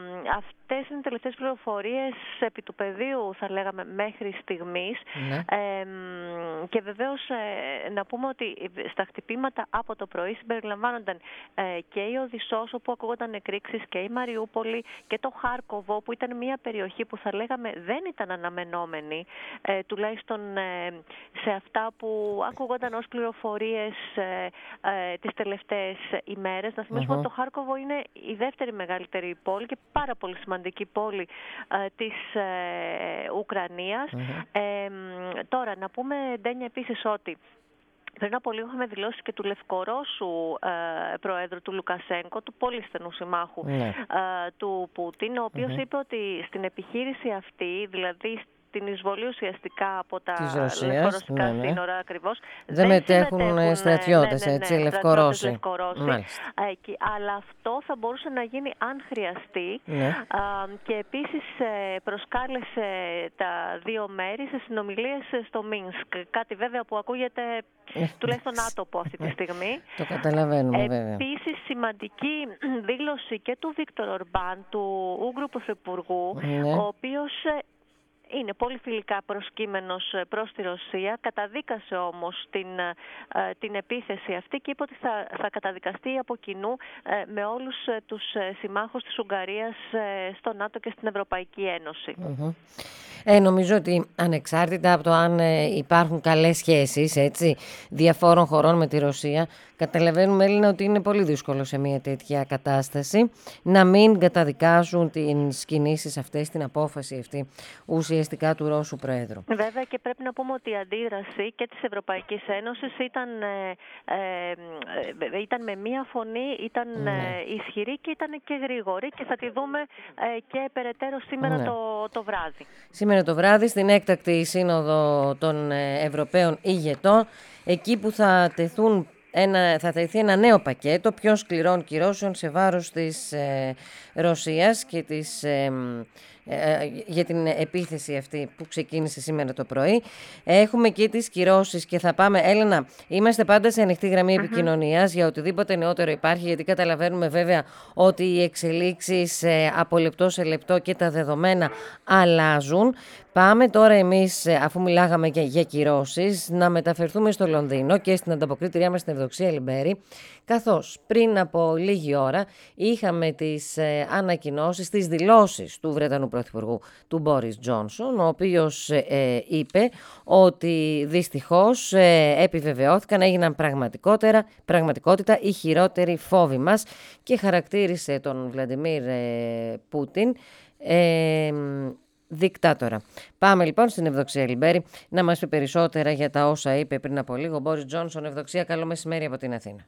Speaker 3: αυτές είναι οι τελευταίες πληροφορίες επί του πεδίου, θα λέγαμε, μέχρι στιγμής. Ναι. Ε, και βεβαίως ε, να πούμε ότι στα χτυπήματα από το πρωί συμπεριλαμβάνονταν ε, και η Οδυσσός, όπου ακούγονταν εκρήξεις, και η Μαριούπολη και το Χάρκοβο, που ήταν μια περιοχή που θα λέγαμε δεν ήταν αναμενόμενη, ε, τουλάχιστον ε, σε αυτά που ακούγονταν ως πληροφορίες ε, ε, τις τελευταίες ημέρες. Να θυμίσουμε uh-huh. ότι το Χάρκοβο είναι η δεύτερη μεγαλύτερη πόλη και πάρα πολύ σημαντική πόλη ε, της ε, Ουκρανίας. Uh-huh. Ε, τώρα, να πούμε, Ντένια, επίσης ότι πριν από λίγο είχαμε δηλώσει και του Λευκορώσου ε, Προέδρου, του Λουκασένκο, του πολύ στενού συμμάχου ναι. ε, του Πούτιν, ο οποίος mm-hmm. είπε ότι στην επιχείρηση αυτή, δηλαδή την εισβολή ουσιαστικά από τα λευκορωσικά ναι, ναι. σύνορα ακριβώς.
Speaker 2: Δεν, δεν μετέχουν στρατιώτες, ναι, ναι, ναι, έτσι, ναι, Λευκορώσοι.
Speaker 3: Λευκορώσοι. Ε, αλλά αυτό θα μπορούσε να γίνει αν χρειαστεί. Ναι. Α, και επίσης προσκάλεσε τα δύο μέρη σε συνομιλίες στο Μίνσκ. Κάτι βέβαια που ακούγεται τουλάχιστον άτοπο αυτή τη στιγμή.
Speaker 2: Το καταλαβαίνουμε ε, βέβαια.
Speaker 3: Επίσης σημαντική δήλωση και του Βίκτορ Ορμπάν, του Ούγγρου Πρωθυπουργού, ναι. ο οποίος είναι πολύ φιλικά προσκύμενος προς τη Ρωσία, καταδίκασε όμως την, την επίθεση αυτή και είπε ότι θα, θα καταδικαστεί από κοινού με όλους τους συμμάχους της Ουγγαρίας στο ΝΑΤΟ και στην Ευρωπαϊκή Ένωση.
Speaker 2: Mm-hmm. Ε, νομίζω ότι ανεξάρτητα από το αν ε, υπάρχουν καλές σχέσεις έτσι, διαφόρων χωρών με τη Ρωσία, καταλαβαίνουμε, Έλληνα, ότι είναι πολύ δύσκολο σε μια τέτοια κατάσταση να μην καταδικάσουν τις κινήσεις αυτές, την απόφαση αυτή ουσιαστικά του Ρώσου Προέδρου.
Speaker 3: Βέβαια, και πρέπει να πούμε ότι η αντίδραση και της Ευρωπαϊκής Ένωσης ήταν, ε, ε, ήταν με μία φωνή, ήταν ναι. ε, ισχυρή και ήταν και γρήγορη και θα τη δούμε ε, και περαιτέρω σήμερα ναι. το, το βράδυ.
Speaker 2: Σήμερα το βράδυ στην έκτακτη σύνοδο των Ευρωπαίων ηγετών, εκεί που θα τεθούν Ένα, θα τεθεί ένα νέο πακέτο πιο σκληρών κυρώσεων σε βάρος της ε, Ρωσίας και της, ε, για την επίθεση αυτή που ξεκίνησε σήμερα το πρωί. Έχουμε και τις κυρώσεις και θα πάμε. Έλενα, είμαστε πάντα σε ανοιχτή γραμμή uh-huh. επικοινωνίας για οτιδήποτε νεότερο υπάρχει, γιατί καταλαβαίνουμε βέβαια ότι οι εξελίξεις από λεπτό σε λεπτό και τα δεδομένα αλλάζουν. Πάμε τώρα εμείς, αφού μιλάγαμε για, για κυρώσεις, να μεταφερθούμε στο Λονδίνο και στην ανταποκρίτριά μας στην Ευδοξία Λιμπέρη, καθώς πριν από λίγη ώρα είχαμε τις ε, ανακοινώσεις, τις δηλώσεις του Βρετανού Πρωθυπουργού, του Μπόρις Τζόνσον, ο οποίος ε, είπε ότι δυστυχώς ε, επιβεβαιώθηκαν, έγιναν πραγματικότερα, πραγματικότητα οι χειρότεροι φόβοι μας και χαρακτήρισε τον Βλαντιμίρ ε, Πούτιν ε, δικτάτορα. Πάμε λοιπόν στην Ευδοξία Λιμπέρη να μας πει περισσότερα για τα όσα είπε πριν από λίγο ο Μπόρις Τζόνσον. Ευδοξία, καλό μεσημέρι από την Αθήνα.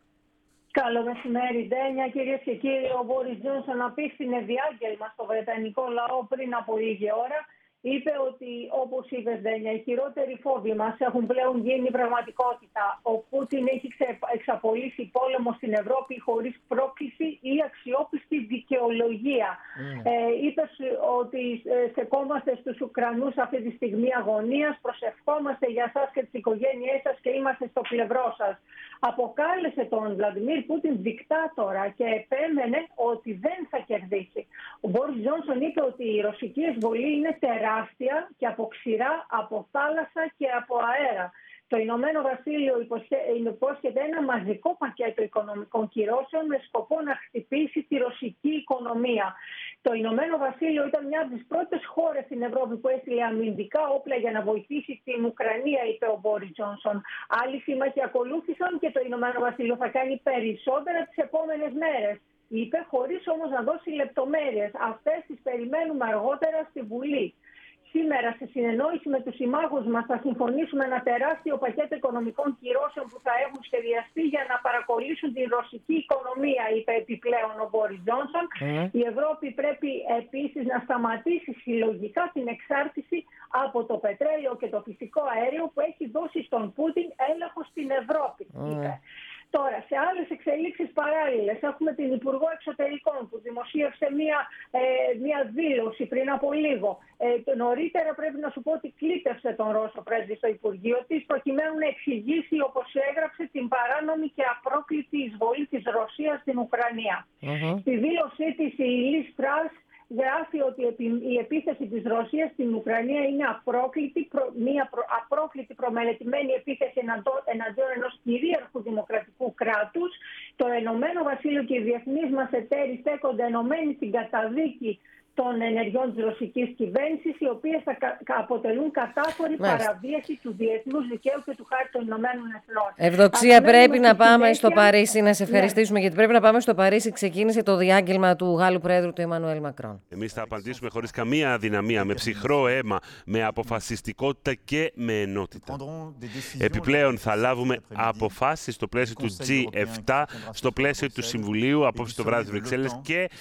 Speaker 7: Καλό μεσημέρι, Ντένια. Κυρίες και κύριοι, ο Μπόρις Τζόνσον απίφθινε διάγγελμα στο βρετανικό λαό πριν από λίγη ώρα. Είπε ότι, όπως είπε, Ντένια, οι χειρότεροι φόβοι μας έχουν πλέον γίνει πραγματικότητα. Ο Πούτιν έχει εξαπολύσει πόλεμο στην Ευρώπη χωρίς πρόκληση ή αξιόπιστη δικαιολογία. Mm. Ε, είπε ότι στεκόμαστε στους Ουκρανούς αυτή τη στιγμή αγωνίας, προσευχόμαστε για εσάς και τις οικογένειές σας και είμαστε στο πλευρό σας. Αποκάλεσε τον Βλαντιμίρ Πούτιν δικτάτορα και επέμενε ότι δεν θα κερδίσει. Ο Μπόρις Τζόνσον είπε ότι η ρωσική εισβολή είναι τεράστια και από ξηρά, από θάλασσα και από αέρα. Το Ηνωμένο Βασίλειο υπόσχεται ένα μαζικό πακέτο οικονομικών κυρώσεων με σκοπό να χτυπήσει τη ρωσική οικονομία. Το Ηνωμένο Βασίλειο ήταν μια από τις πρώτες χώρες στην Ευρώπη που έστειλε αμυντικά όπλα για να βοηθήσει την Ουκρανία, είπε ο Μπόρις Τζόνσον. Άλλοι σύμμαχοι ακολούθησαν και το Ηνωμένο Βασίλειο θα κάνει περισσότερα τις επόμενες μέρες, είπε, χωρίς όμως να δώσει λεπτομέρειες. Αυτές τις περιμένουμε αργότερα στη Βουλή. Σήμερα, στη συνεννόηση με τους συμμάχους μας, θα συμφωνήσουμε ένα τεράστιο πακέτο οικονομικών κυρώσεων που θα έχουν σχεδιαστεί για να παρακολύσουν την ρωσική οικονομία, είπε επιπλέον ο Μπόρις Τζόνσον. Mm. Η Ευρώπη πρέπει επίσης να σταματήσει συλλογικά την εξάρτηση από το πετρέλαιο και το φυσικό αέριο που έχει δώσει στον Πούτιν έλεγχο στην Ευρώπη, mm. είπε. Τώρα, σε άλλες εξελίξεις παράλληλες, έχουμε την Υπουργό Εξωτερικών που δημοσίευσε μία, ε, μία δήλωση πριν από λίγο. Ε, νωρίτερα πρέπει να σου πω ότι κλήτευσε τον Ρώσο πρέσβη στο Υπουργείο της προκειμένου να εξηγήσει, όπως έγραψε, την παράνομη και απρόκλητη εισβολή της Ρωσίας στην Ουκρανία. Mm-hmm. Στη δήλωσή της η Λις Τρας γράφει ότι η επίθεση της Ρωσίας στην Ουκρανία είναι απρόκλητη, προ, μια προ, απρόκλητη προμελετημένη επίθεση εναντίον ενός κυρίαρχου δημοκρατικού κράτους. Το Ενωμένο Βασίλειο και οι διεθνείς μας εταίροι στέκονται ενωμένοι στην καταδίκη των ενεργειών της ρωσικής κυβέρνησης, οι οποίες θα αποτελούν κατάφορη Μάλιστα. παραβίαση του διεθνούς δικαίου και του χάρτη των Ηνωμένων Εθνών.
Speaker 2: Ευδοξία, πρέπει να πάμε συνέχεια... στο Παρίσι, να σε ευχαριστήσουμε, ναι. γιατί πρέπει να πάμε στο Παρίσι. Ξεκίνησε το διάγγελμα του Γάλλου Πρόεδρου του Εμμανουέλ Μακρόν.
Speaker 8: Εμείς θα απαντήσουμε χωρίς καμία αδυναμία, με ψυχρό αίμα, με αποφασιστικότητα και με ενότητα. Επιπλέον θα λάβουμε αποφάσεις στο πλαίσιο του τζι επτά, στο πλαίσιο του Συμβουλίου απόψε το βράδυ της Βρυξέλλες και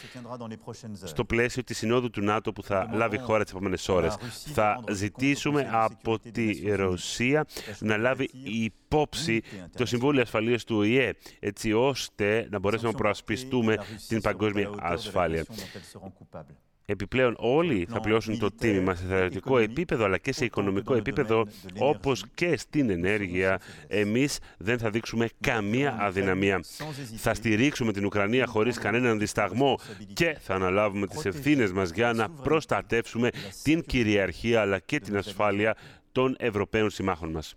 Speaker 8: στο πλαίσιο της Συνόδου του ΝΑΤΟ που θα λάβει η χώρα τις επόμενες ώρες. Θα ζητήσουμε από τη Ρωσία να λάβει υπόψη το Συμβούλιο Ασφαλείας του Ο Η Ε, έτσι ώστε να μπορέσουμε να προασπιστούμε την παγκόσμια ασφάλεια. Επιπλέον όλοι θα πληρώσουν το τίμημα σε στρατιωτικό επίπεδο αλλά και σε οικονομικό επίπεδο, όπως και στην ενέργεια. Εμείς δεν θα δείξουμε καμία αδυναμία. Θα στηρίξουμε την Ουκρανία χωρίς κανέναν δισταγμό και θα αναλάβουμε τις ευθύνες μας για να προστατεύσουμε την κυριαρχία αλλά και την ασφάλεια των Ευρωπαίων συμμάχων μας.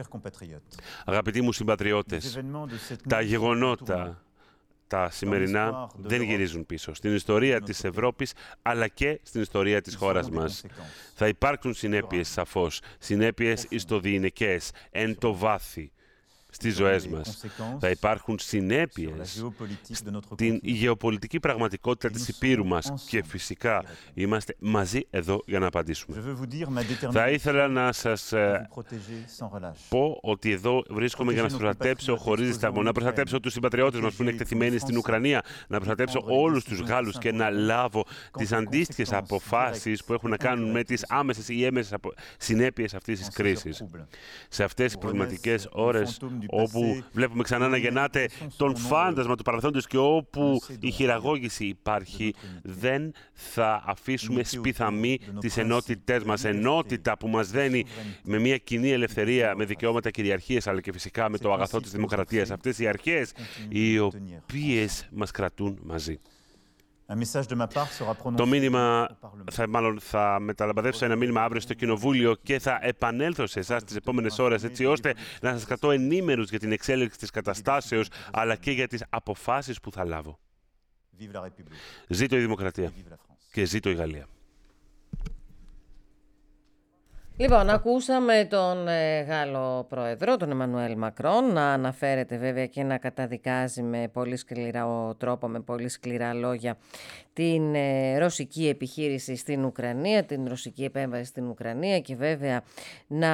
Speaker 8: Αγαπητοί μου συμπατριώτες, τα γεγονότα τα σημερινά δεν γυρίζουν πίσω. Στην ιστορία της Ευρώπης, αλλά και στην ιστορία της χώρας μας. Θα υπάρξουν συνέπειες, σαφώς. Συνέπειες ιστοδιεινικές, εν το βάθη, στις ζωές μας. Θα υπάρχουν συνέπειες στην γεωπολιτική πραγματικότητα της Υπήρου μας και φυσικά είμαστε μαζί εδώ για να απαντήσουμε. Θα ήθελα να σας πω ότι εδώ βρίσκομαι για να σας προστατέψω χωρίς δισταγμό, να προστατέψω τους συμπατριώτες μας που είναι εκτεθειμένοι στην Ουκρανία, να προστατέψω όλους τους Γάλλους και να λάβω τις αντίστοιχες αποφάσεις που έχουν να κάνουν με τις άμεσες ή έμεσες συνέπειες αυτής της κρίσης. Σε αυτές τις προβληματικές ώρες όπου βλέπουμε ξανά να γεννάται τον φάντασμα του παρελθόντος και όπου η χειραγώγηση υπάρχει, δεν θα αφήσουμε σπίθαμη τις ενότητές μας. Ενότητα που μας δένει με μια κοινή ελευθερία, με δικαιώματα κυριαρχίας, αλλά και φυσικά με το αγαθό της δημοκρατίας. Αυτές οι αρχές οι οποίες μας κρατούν μαζί. Το μήνυμα, θα, μάλλον θα μεταλαμπαδεύσω ένα μήνυμα αύριο στο Κοινοβούλιο και θα επανέλθω σε εσάς τις επόμενες ώρες, έτσι ώστε να σας κρατώ ενήμερους για την εξέλιξη της καταστάσεως, αλλά και για τις αποφάσεις που θα λάβω. Ζήτω η δημοκρατία και ζήτω η Γαλλία.
Speaker 2: Λοιπόν, ακούσαμε τον ε, Γάλλο Πρόεδρο, τον Εμμανουέλ Μακρόν, να αναφέρεται βέβαια και να καταδικάζει με πολύ σκληρά τρόπο, με πολύ σκληρά λόγια, την ε, ρωσική επιχείρηση στην Ουκρανία, την ρωσική επέμβαση στην Ουκρανία και βέβαια να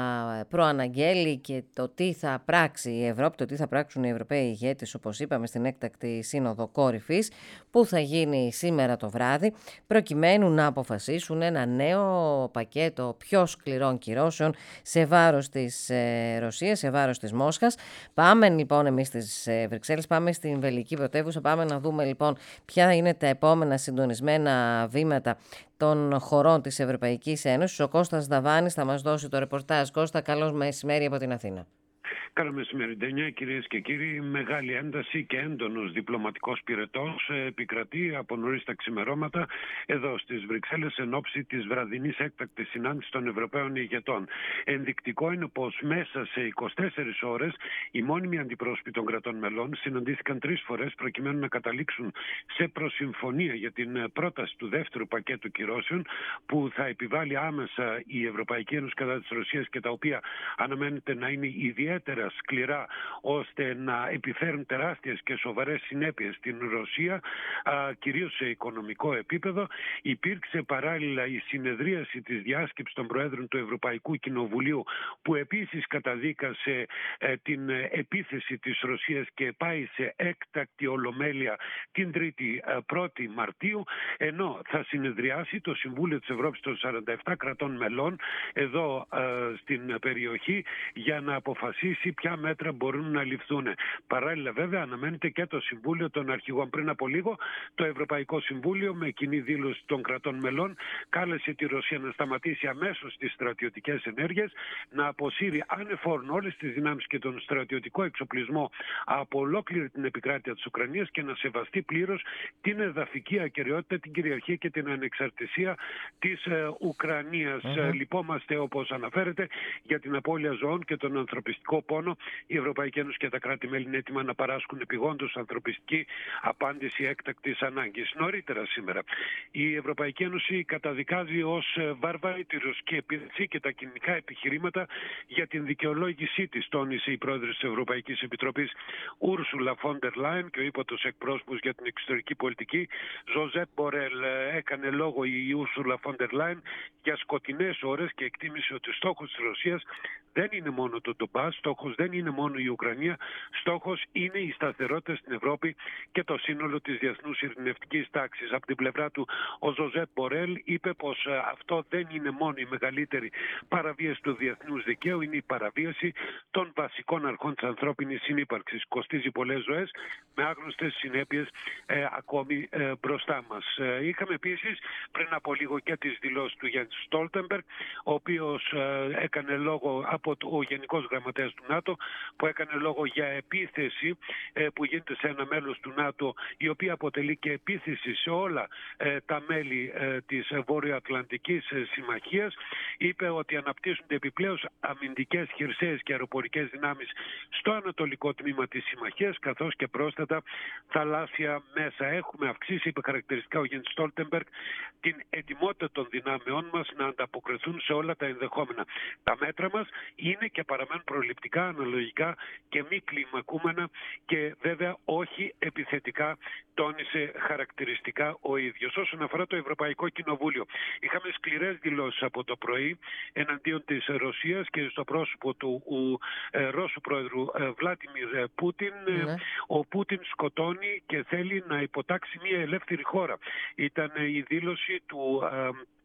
Speaker 2: προαναγγέλει και το τι θα πράξει η Ευρώπη, το τι θα πράξουν οι Ευρωπαίοι ηγέτες, όπως είπαμε, στην έκτακτη σύνοδο κορυφής που θα γίνει σήμερα το βράδυ, προκειμένου να αποφασίσουν ένα νέο πακέτο πιο σκληρών κυρώσεων σε βάρος της ε, Ρωσίας, σε βάρος της Μόσχας. Πάμε λοιπόν εμείς στις ε, Βρυξέλλες, πάμε στην Βελγική πρωτεύουσα, πάμε να δούμε λοιπόν ποια είναι τα επόμενα συντονισμένα βήματα των χωρών της Ευρωπαϊκής Ένωσης. Ο Κώστας Δαβάνης θα μας δώσει το ρεπορτάζ. Κώστα, καλώς μεσημέρι από την Αθήνα.
Speaker 9: Καλό μεσημέρι, Ντένια. Κυρίες και κύριοι, μεγάλη ένταση και έντονος διπλωματικός πυρετός επικρατεί από νωρίς τα ξημερώματα εδώ στις Βρυξέλλες εν ώψη της βραδινής έκτακτης συνάντησης των Ευρωπαίων ηγετών. Ενδεικτικό είναι πως μέσα σε είκοσι τέσσερις ώρες οι μόνιμοι αντιπρόσωποι των κρατών μελών συναντήθηκαν τρεις φορές προκειμένου να καταλήξουν σε προσυμφωνία για την πρόταση του δεύτερου πακέτου κυρώσεων που θα επιβάλλει άμεσα η Ευρωπαϊκή Ένωση κατά της Ρωσίας και τα οποία αναμένεται να είναι ιδιαίτερα σκληρά ώστε να επιφέρουν τεράστιες και σοβαρές συνέπειες στην Ρωσία, α, κυρίως σε οικονομικό επίπεδο. Υπήρξε παράλληλα η συνεδρίαση της διάσκεψης των Προέδρων του Ευρωπαϊκού Κοινοβουλίου που επίσης καταδίκασε ε, την επίθεση της Ρωσίας και πάει σε έκτακτη ολομέλεια την Τρίτη πρώτη Μαρτίου, ενώ θα συνεδριάσει το Συμβούλιο της Ευρώπης των σαράντα επτά κρατών μελών εδώ ε, στην περιοχή για να αποφασίσει ποια μέτρα μπορούν να ληφθούν. Παράλληλα βέβαια αναμένεται και το Συμβούλιο των Αρχηγών. Πριν από λίγο το Ευρωπαϊκό Συμβούλιο με κοινή δήλωση των κρατών μελών κάλεσε τη Ρωσία να σταματήσει αμέσως τις στρατιωτικές ενέργειες, να αποσύρει ανεφόρον όλες τις δυνάμεις και τον στρατιωτικό εξοπλισμό από ολόκληρη την επικράτεια της Ουκρανίας και να σεβαστεί πλήρως την εδαφική ακεραιότητα, την κυριαρχία και την ανεξαρτησία της ε, Ουκρανίας. Mm-hmm. Λυπόμαστε, όπως αναφέρεται, για την απώλεια ζωών και τον ανθρωπιστικό πόνο. Η Ευρωπαϊκή Ένωση και τα κράτη-μέλη είναι έτοιμα να παράσχουν επιγόντως ανθρωπιστική απάντηση έκτακτης ανάγκης. Νωρίτερα σήμερα η Ευρωπαϊκή Ένωση καταδικάζει ως βάρβαρη τη ρωσική επίθεση και τα κοινικά επιχειρήματα για την δικαιολόγησή της, τόνισε η πρόεδρος της Ευρωπαϊκής Επιτροπής Ούρσουλα φον ντερ Λάιεν και ο ύπατος εκπρόσωπος για την εξωτερική πολιτική Ζωζέπ Μπορέλ. Έκανε λόγο η Ούρσουλα φον ντερ Λάιεν για σκοτεινές ώρες και εκτίμησε ότι ο στόχος της Ρωσίας δεν είναι μόνο το Ντομπάς, στόχος δεν είναι μόνο η Ουκρανία, στόχος είναι η σταθερότητα στην Ευρώπη και το σύνολο της διεθνούς ειρηνευτικής τάξης. Από την πλευρά του, ο Ζωζέπ Μπορέλ είπε πως αυτό δεν είναι μόνο η μεγαλύτερη παραβίαση του διεθνούς δικαίου, είναι η παραβίαση των βασικών αρχών της ανθρώπινης συνύπαρξης. Κοστίζει πολλές ζωές με άγνωστες συνέπειες ε, ακόμη ε, μπροστά μας. Ε, είχαμε επίσης πριν από λίγο και τις δηλώσεις του Γιάννη Στόλτεμπεργκ, ο οποίος ε, έκανε λόγο από το, ο Γενικός Γραμματέας του ΝΑΤΟ, που έκανε λόγο για επίθεση ε, που γίνεται σε ένα μέλος του ΝΑΤΟ, η οποία αποτελεί και επίθεση σε όλα ε, τα μέλη ε, της Βόρειο-Ατλαντικής ε, Συμμαχίας. Είπε ότι αναπτύσσονται επιπλέον αμυντικές χερσαίες και αεροπορικές δυνάμεις στο ανατολικό τμήμα της Συμμαχίας, καθώς και πρόσθετα θαλάσσια μέσα. Έχουμε αυξήσει, είπε χαρακτηριστικά ο Γιάννης Στόλτεμπεργκ, την ετοιμότητα των δυνάμεών μας να ανταποκριθούν σε όλα τα ενδεχόμενα. Τα μέτρα μας είναι και παραμένουν προληπτικά, αναλογικά και μη κλιμακούμενα και βέβαια όχι επιθετικά, τόνισε χαρακτηριστικά ο ίδιος. Όσον αφορά το Ευρωπαϊκό Κοινοβούλιο, είχαμε σκληρές δηλώσεις από το πρωί εναντίον της Ρωσίας και στο πρόσωπο του ου, ε, Ρώσου Πρόεδρου ε, Βλάντιμιρ Πούτιν. Ναι. Ο Πούτιν σκοτώνει και θέλει να υποτάξει μια ελεύθερη χώρα. Ήταν η δήλωση του ε,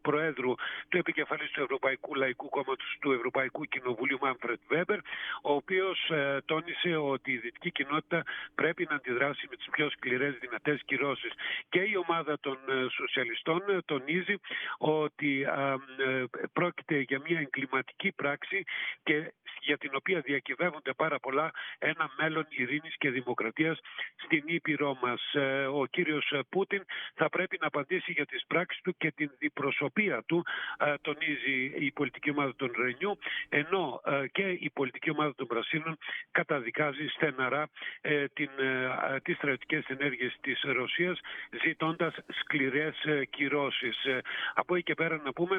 Speaker 9: Προέδρου, του επικεφαλής του Ευρωπαϊκού Λαϊκού Κόμματος του Ευρωπαϊκού Κοινοβουλίου, Μάνφρετ Βέμπερ, ο οποίος ε, τόνισε ότι η δυτική κοινότητα πρέπει να αντιδράσει με τις πιο σκληρές δυνατές κυρώσεις. Και η ομάδα των ε, σοσιαλιστών ε, τονίζει ότι ε, ε, πρόκειται για μια εγκληματική πράξη και για την οποία διακυβεύονται πάρα πολλά ένα μέλλον ειρήνης και δημοκρατίας στην Ήπειρό μας. Ε, ο κύριος Πούτιν θα πρέπει να απαντήσει για τις πράξεις του και την διπροσωπεία του, ε, τονίζει η πολιτική ομάδα των Ρενιού, ενώ ε, και η πολιτική ομάδα των Πρασίνων καταδικάζει στεναρά ε, την, ε, τις στρατιωτικές ενέργειες της Ρωσίας, ζητώντας σκληρές ε, κυρώσεις. Ε, από εκεί και πέρα να πούμε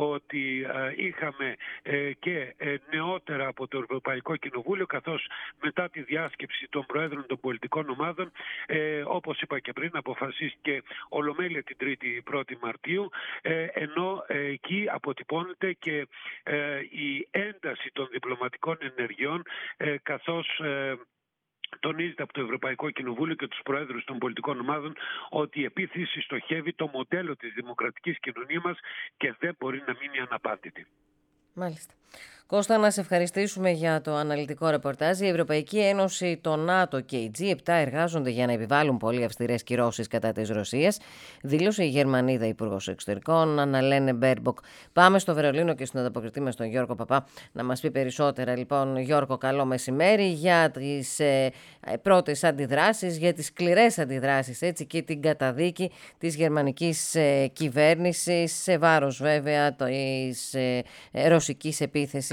Speaker 9: ότι ε, είχαμε ε, και ε, νεότερα από το Ευρωπαϊκό Κοινοβούλιο, καθώς μετά τη διάσκεψη των Προέδρων των πολιτικών ομάδων, ε, όπως είπα και πριν, αποφασίστηκε ολομέλεια την τρίτη πρώτη Μαρτίου, ε, ενώ ε, εκεί αποτυπώνεται και ε, η ένταση των διπλωματικών ενεργειών, ε, καθώς ε, τονίζεται από το Ευρωπαϊκό Κοινοβούλιο και τους Προέδρους των πολιτικών ομάδων ότι η επίθεση στοχεύει το μοντέλο της δημοκρατικής κοινωνίας μας και δεν μπορεί να μείνει αναπάντητη.
Speaker 2: Μάλιστα. Κώστα, να σε ευχαριστήσουμε για το αναλυτικό ρεπορτάζ. Η Ευρωπαϊκή Ένωση, το ΝΑΤΟ και η τζι επτά εργάζονται για να επιβάλλουν πολύ αυστηρές κυρώσεις κατά της Ρωσίας, δήλωσε η Γερμανίδα Υπουργός Εξωτερικών, Αναλένε Μπέρμποκ. Πάμε στο Βερολίνο και στον ανταποκριτή μας, τον Γιώργο Παπά, να μας πει περισσότερα. Λοιπόν, Γιώργο, καλό μεσημέρι, για τις ε, πρώτες αντιδράσεις, για τις σκληρές αντιδράσεις, έτσι, και την καταδίκη της γερμανικής ε, κυβέρνησης, σε βάρος βέβαια της ε, ε, ρωσικής επίθεσης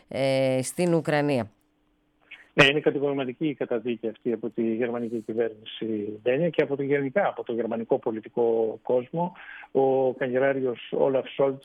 Speaker 2: ε, στην Ουκρανία.
Speaker 10: Ναι, είναι κατηγορηματική η καταδίκη αυτή από τη γερμανική κυβέρνηση, Ντένια, και από το γενικά από το γερμανικό πολιτικό κόσμο. Ο καγκελάριος Όλαφ Σόλτς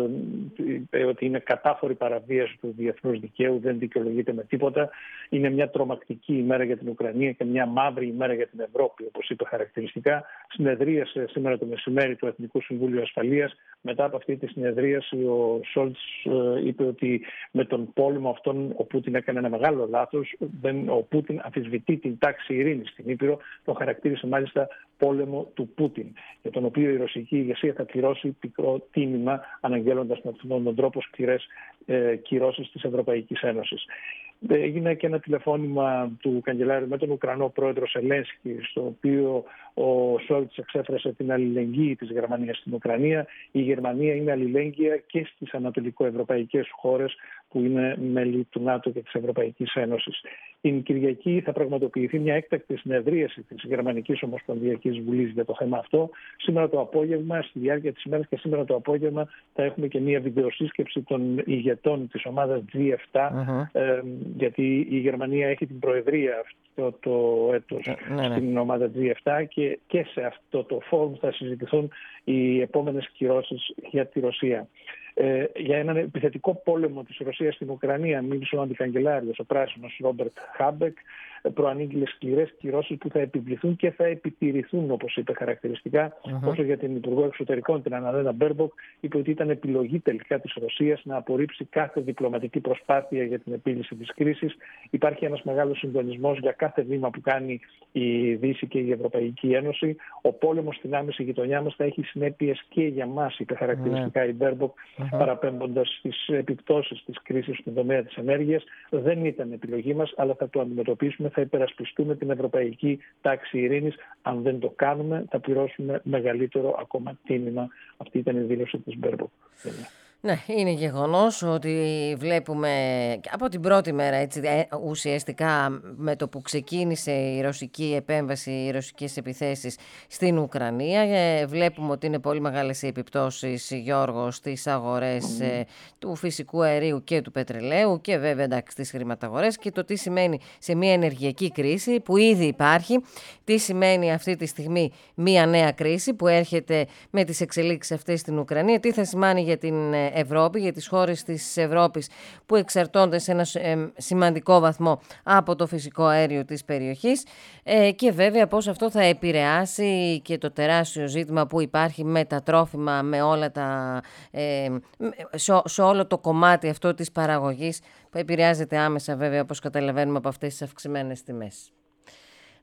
Speaker 10: είπε ότι είναι κατάφορη παραβίαση του διεθνούς δικαίου, δεν δικαιολογείται με τίποτα. Είναι μια τρομακτική ημέρα για την Ουκρανία και μια μαύρη ημέρα για την Ευρώπη, όπως είπε χαρακτηριστικά. Συνεδρίασε σήμερα το μεσημέρι του Εθνικού Συμβούλου Ασφαλείας. Μετά από αυτή τη συνεδρίαση, ο Σόλτς είπε ότι με τον πόλεμο αυτόν ο Πούτιν έκανε ένα μεγάλο λάθος. Ο Πούτιν αμφισβητεί την τάξη ειρήνης στην Ήπειρο, τον χαρακτήρισε μάλιστα πόλεμο του Πούτιν, για τον οποίο η ρωσική ηγεσία θα πληρώσει πικρό τίμημα, αναγγέλλοντας με αυτόν τον τρόπο σκληρές ε, κυρώσεις της Ευρωπαϊκής Ένωσης. Έγινε και ένα τηλεφώνημα του καγκελάριου με τον Ουκρανό πρόεδρο Σελένσκι, στο οποίο ο Σόλτς εξέφρασε την αλληλεγγύη της Γερμανίας στην Ουκρανία. Η Γερμανία είναι αλληλέγγυα και στις ανατολικοευρωπαϊκές χώρες που είναι μέλη του ΝΑΤΟ και της Ευρωπαϊκής Ένωσης. Την Κυριακή θα πραγματοποιηθεί μια έκτακτη συνεδρίαση της Γερμανικής Ομοσπονδιακής Βουλής για το θέμα αυτό. Σήμερα το απόγευμα, στη διάρκεια της ημέρας και σήμερα το απόγευμα, θα έχουμε και μια βιντεοσύσκεψη των ηγετών της ομάδας τζι επτά, uh-huh. ε, γιατί η Γερμανία έχει την προεδρία αυτό το έτος uh, ναι, ναι. στην ομάδα τζι επτά και, και σε αυτό το φόρουμ θα συζητηθούν οι επόμενες κυρώσεις για τη Ρωσία. Ε, για έναν επιθετικό πόλεμο της Ρωσίας στην Ουκρανία μίλησε ο αντικαγκελάριος, ο πράσινος Ρόμπερτ Χάμπεκ, προανήγγειλε σκληρές κυρώσεις που θα επιβληθούν και θα επιτηρηθούν, όπως είπε χαρακτηριστικά. Uh-huh. Όσο για την Υπουργό Εξωτερικών, την Αναλένα Μπέρμποκ, είπε ότι ήταν επιλογή τελικά της Ρωσίας να απορρίψει κάθε διπλωματική προσπάθεια για την επίλυση της κρίσης. Υπάρχει ένας μεγάλος συντονισμός για κάθε βήμα που κάνει η Δύση και η Ευρωπαϊκή Ένωση. Ο πόλεμος στην άμεση γειτονιά μας θα έχει συνέπειες και για μας, είπε χαρακτηριστικά uh-huh. η Μπέρμποκ, uh-huh. παραπέμποντας στις επιπτώσεις της κρίσης στον τομέα της ενέργειας. Δεν ήταν επιλογή μας, αλλά θα το αντιμετωπίσουμε. Θα υπερασπιστούμε την ευρωπαϊκή τάξη ειρήνης. Αν δεν το κάνουμε, θα πληρώσουμε μεγαλύτερο ακόμα τίμημα. Αυτή ήταν η δήλωση της Μπέρμποκ.
Speaker 2: Ναι, είναι γεγονός ότι βλέπουμε από την πρώτη μέρα, έτσι, ουσιαστικά με το που ξεκίνησε η ρωσική επέμβαση, οι ρωσικές επιθέσεις στην Ουκρανία, βλέπουμε ότι είναι πολύ μεγάλες οι επιπτώσεις, Γιώργο, στις αγορές mm. του φυσικού αερίου και του πετρελαίου και βέβαια εντάξει στις χρηματαγορές, και το τι σημαίνει σε μια ενεργειακή κρίση που ήδη υπάρχει, τι σημαίνει αυτή τη στιγμή μια νέα κρίση που έρχεται με τις εξελίξεις αυτές στην Ουκρανία, τι θα σημαίνει για την Ευρώπη, για τις χώρες της Ευρώπης που εξαρτώνται σε ένα σημαντικό βαθμό από το φυσικό αέριο της περιοχής, ε, και βέβαια πώς αυτό θα επηρεάσει και το τεράστιο ζήτημα που υπάρχει με τα τρόφιμα, με όλα τα, ε, σε, σε όλο το κομμάτι αυτό της παραγωγής που επηρεάζεται άμεσα βέβαια, όπως καταλαβαίνουμε, από αυτές τις αυξημένες τιμές.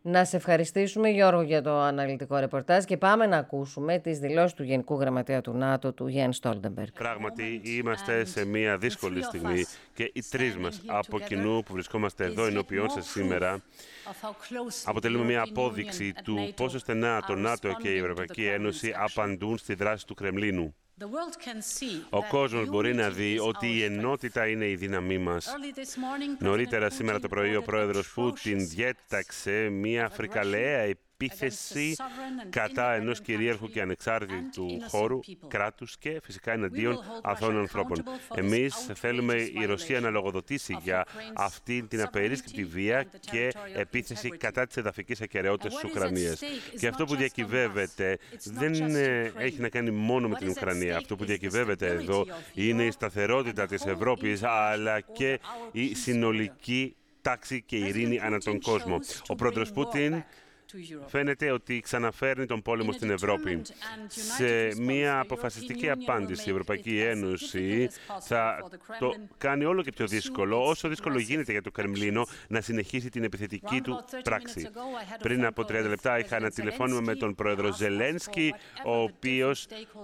Speaker 2: Να σε ευχαριστήσουμε, Γιώργο, για το αναλυτικό ρεπορτάζ και πάμε να ακούσουμε τις δηλώσεις του Γενικού Γραμματέα του ΝΑΤΟ, του Γιένς Στόλτεμπεργκ.
Speaker 8: Πράγματι, είμαστε σε μια δύσκολη στιγμή και οι τρεις μας από κοινού που βρισκόμαστε εδώ ενώπιόν σας σήμερα αποτελούμε μια απόδειξη του πόσο στενά το ΝΑΤΟ και η Ευρωπαϊκή Ένωση απαντούν στη δράση του Κρεμλίνου. Ο κόσμος μπορεί να δει ότι η ενότητα είναι η δύναμή μας. Νωρίτερα σήμερα το πρωί ο πρόεδρος Πούτιν διέταξε μια φρικαλαία επίθεση κατά ενός κυρίαρχου και ανεξάρτητου χώρου, κράτους και φυσικά εναντίον αθώων ανθρώπων. Εμείς θέλουμε η Ρωσία να λογοδοτήσει για αυτή την απερίσκεπτη βία και επίθεση κατά της εδαφικής ακεραιότητας της Ουκρανίας. Και αυτό που διακυβεύεται δεν έχει να κάνει μόνο με την Ουκρανία. Αυτό που διακυβεύεται εδώ είναι η σταθερότητα της Ευρώπης, αλλά και η συνολική τάξη και ειρήνη ανά τον κόσμο. Ο πρόεδρος Πούτιν φαίνεται ότι ξαναφέρνει τον πόλεμο στην Ευρώπη. Σε μια αποφασιστική απάντηση η Ευρωπαϊκή Ένωση θα το κάνει όλο και πιο δύσκολο, όσο δύσκολο γίνεται για το Κρεμλίνο να συνεχίσει την επιθετική του πράξη. Πριν από τριάντα λεπτά είχα ένα τηλεφώνημα με τον πρόεδρο Ζελένσκι, ο οποίος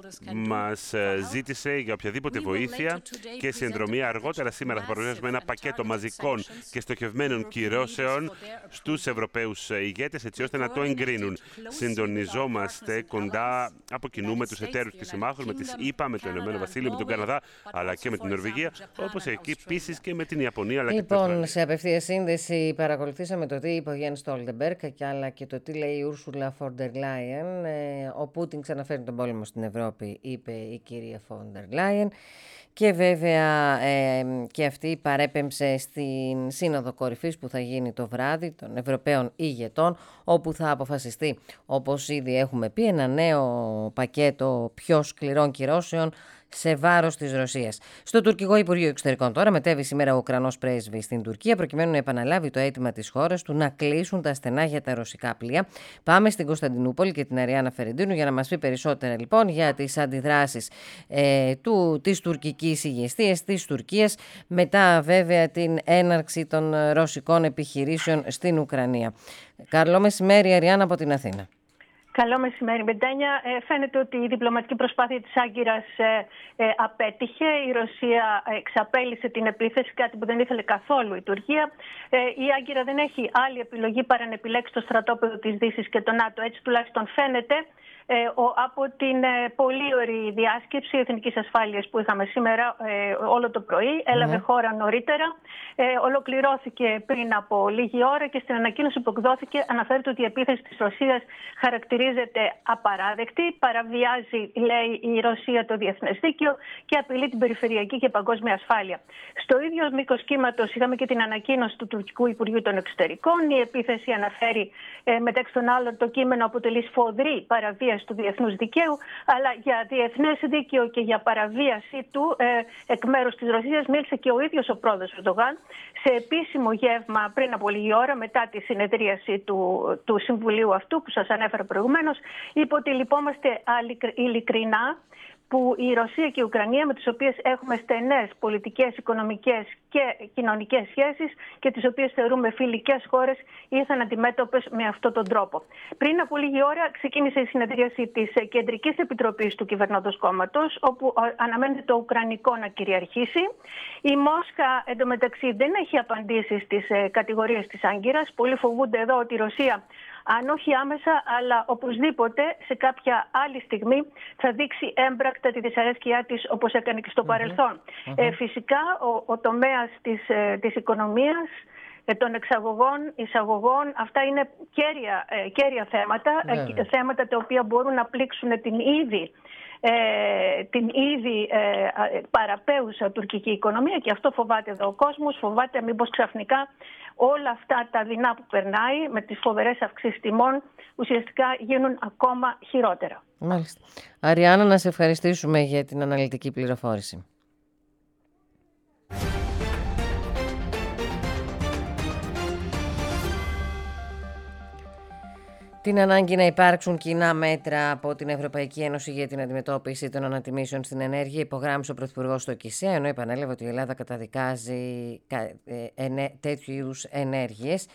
Speaker 8: μας ζήτησε για οποιαδήποτε βοήθεια και συνδρομία. Αργότερα σήμερα θα παρουσιάσουμε ένα πακέτο μαζικών και στοχευμένων κυρώσεων στους Ευρωπαίους ηγέτες, έτσι ώστε να το εγκρίνουν. Συντονιζόμαστε κοντά από κοινού με τους εταίρους και συμμάχους, με τις ΗΠΑ, με το Ηνωμένο Βασίλειο, με τον Καναδά, αλλά και με την Νορβηγία, όπως εκεί επίσης και με την Ιαπωνία. Αλλά
Speaker 2: λοιπόν,
Speaker 8: και
Speaker 2: σε απευθεία σύνδεση παρακολουθήσαμε το τι είπε ο Γιένς Στόλτεμπεργκ αλλά και το τι λέει η Ούρσουλα Φόντερ Λάιεν. Ο Πούτιν ξαναφέρνει τον πόλεμο στην Ευρώπη, είπε η κυρία Φόντερ Λάιεν. Και βέβαια ε, και αυτή παρέπεμψε στην Σύνοδο Κορυφής που θα γίνει το βράδυ των Ευρωπαίων ηγετών, όπου θα αποφασιστεί, όπως ήδη έχουμε πει, ένα νέο πακέτο πιο σκληρών κυρώσεων σε βάρος της Ρωσίας. Στο τουρκικό Υπουργείο Εξωτερικών τώρα μετέβη σήμερα ο Ουκρανός πρέσβης στην Τουρκία προκειμένου να επαναλάβει το αίτημα της χώρας του να κλείσουν τα στενά για τα ρωσικά πλοία. Πάμε στην Κωνσταντινούπολη και την Αριάννα Φερεντίνου για να μας πει περισσότερα λοιπόν για τις αντιδράσεις ε, του, της τουρκικής ηγεσίας της Τουρκίας μετά βέβαια την έναρξη των ρωσικών επιχειρήσεων στην Ουκρανία. Καλό μεσημέρι, Αριάννα, από την Αθήνα.
Speaker 11: Καλό μεσημέρι, Μπεντένια. Ε, φαίνεται ότι η διπλωματική προσπάθεια της Άγκυρας ε, ε, απέτυχε. Η Ρωσία εξαπέλυσε την επίθεση, κάτι που δεν ήθελε καθόλου η Τουρκία. Ε, η Άγκυρα δεν έχει άλλη επιλογή παρά να επιλέξει το στρατόπεδο της Δύσης και το ΝΑΤΟ. Έτσι τουλάχιστον φαίνεται. Ε, ο, από την ε, πολύ ωραία διάσκεψη εθνικής ασφάλειας που είχαμε σήμερα ε, όλο το πρωί, έλαβε mm. χώρα νωρίτερα, ε, ολοκληρώθηκε πριν από λίγη ώρα και στην ανακοίνωση που εκδόθηκε αναφέρεται ότι η επίθεση της Ρωσίας χαρακτηρίζεται απαράδεκτη, παραβιάζει, λέει, η Ρωσία το διεθνές δίκαιο και απειλεί την περιφερειακή και παγκόσμια ασφάλεια. Στο ίδιο μήκος κύματος είχαμε και την ανακοίνωση του Τουρκικού Υπουργείου των Εξωτερικών. Η επίθεση αναφέρει ε, μεταξύ των άλλων το κείμενο αποτελεί σφοδρή παραβίαση του διεθνούς δικαίου, αλλά για διεθνές δίκαιο και για παραβίαση του ε, εκ μέρους της Ρωσίας μίλησε και ο ίδιος ο πρόεδρος Ερντογάν σε επίσημο γεύμα πριν από λίγη ώρα μετά τη συνεδρίαση του, του Συμβουλίου αυτού που σας ανέφερα προηγουμένως. Είπε ότι λυπόμαστε ειλικρινά που η Ρωσία και η Ουκρανία, με τις οποίες έχουμε στενές πολιτικές, οικονομικές και κοινωνικές σχέσεις και τις οποίες θεωρούμε φιλικές χώρες, ήρθαν αντιμέτωπες με αυτόν τον τρόπο. Πριν από λίγη ώρα ξεκίνησε η συνεδρίαση της Κεντρικής Επιτροπής του Κυβερνώντος Κόμματος, όπου αναμένεται το Ουκρανικό να κυριαρχήσει. Η Μόσχα εντωμεταξύ δεν έχει απαντήσει στις κατηγορίες της Άγκυρας. Πολλοί φοβούνται εδώ ότι η Ρωσία, αν όχι άμεσα, αλλά οπωσδήποτε σε κάποια άλλη στιγμή θα δείξει έμπρακτα τη δυσαρέσκειά της όπως έκανε και στο mm-hmm. παρελθόν. Mm-hmm. Ε, φυσικά ο, ο τομέας της, ε, της οικονομίας, ε, των εξαγωγών, εισαγωγών, αυτά είναι κέρια, ε, κέρια θέματα, mm-hmm. ε, θέματα τα οποία μπορούν να πλήξουν την ήδη Ε, την ήδη ε, παραπέουσα τουρκική οικονομία και αυτό φοβάται εδώ ο κόσμος, φοβάται μήπως ξαφνικά όλα αυτά τα δεινά που περνάει με τις φοβερές αυξήσεις τιμών ουσιαστικά γίνουν ακόμα χειρότερα.
Speaker 2: Μάλιστα. Αριάννα, να σε ευχαριστήσουμε για την αναλυτική πληροφόρηση. Την ανάγκη να υπάρξουν κοινά μέτρα από την Ευρωπαϊκή Ένωση για την αντιμετώπιση των ανατιμήσεων στην ενέργεια υπογράμμισε ο Πρωθυπουργός στο ΚΙΣΕΑ, ενώ επανέλαβε ότι η Ελλάδα καταδικάζει τέτοιου είδους ενέργειες.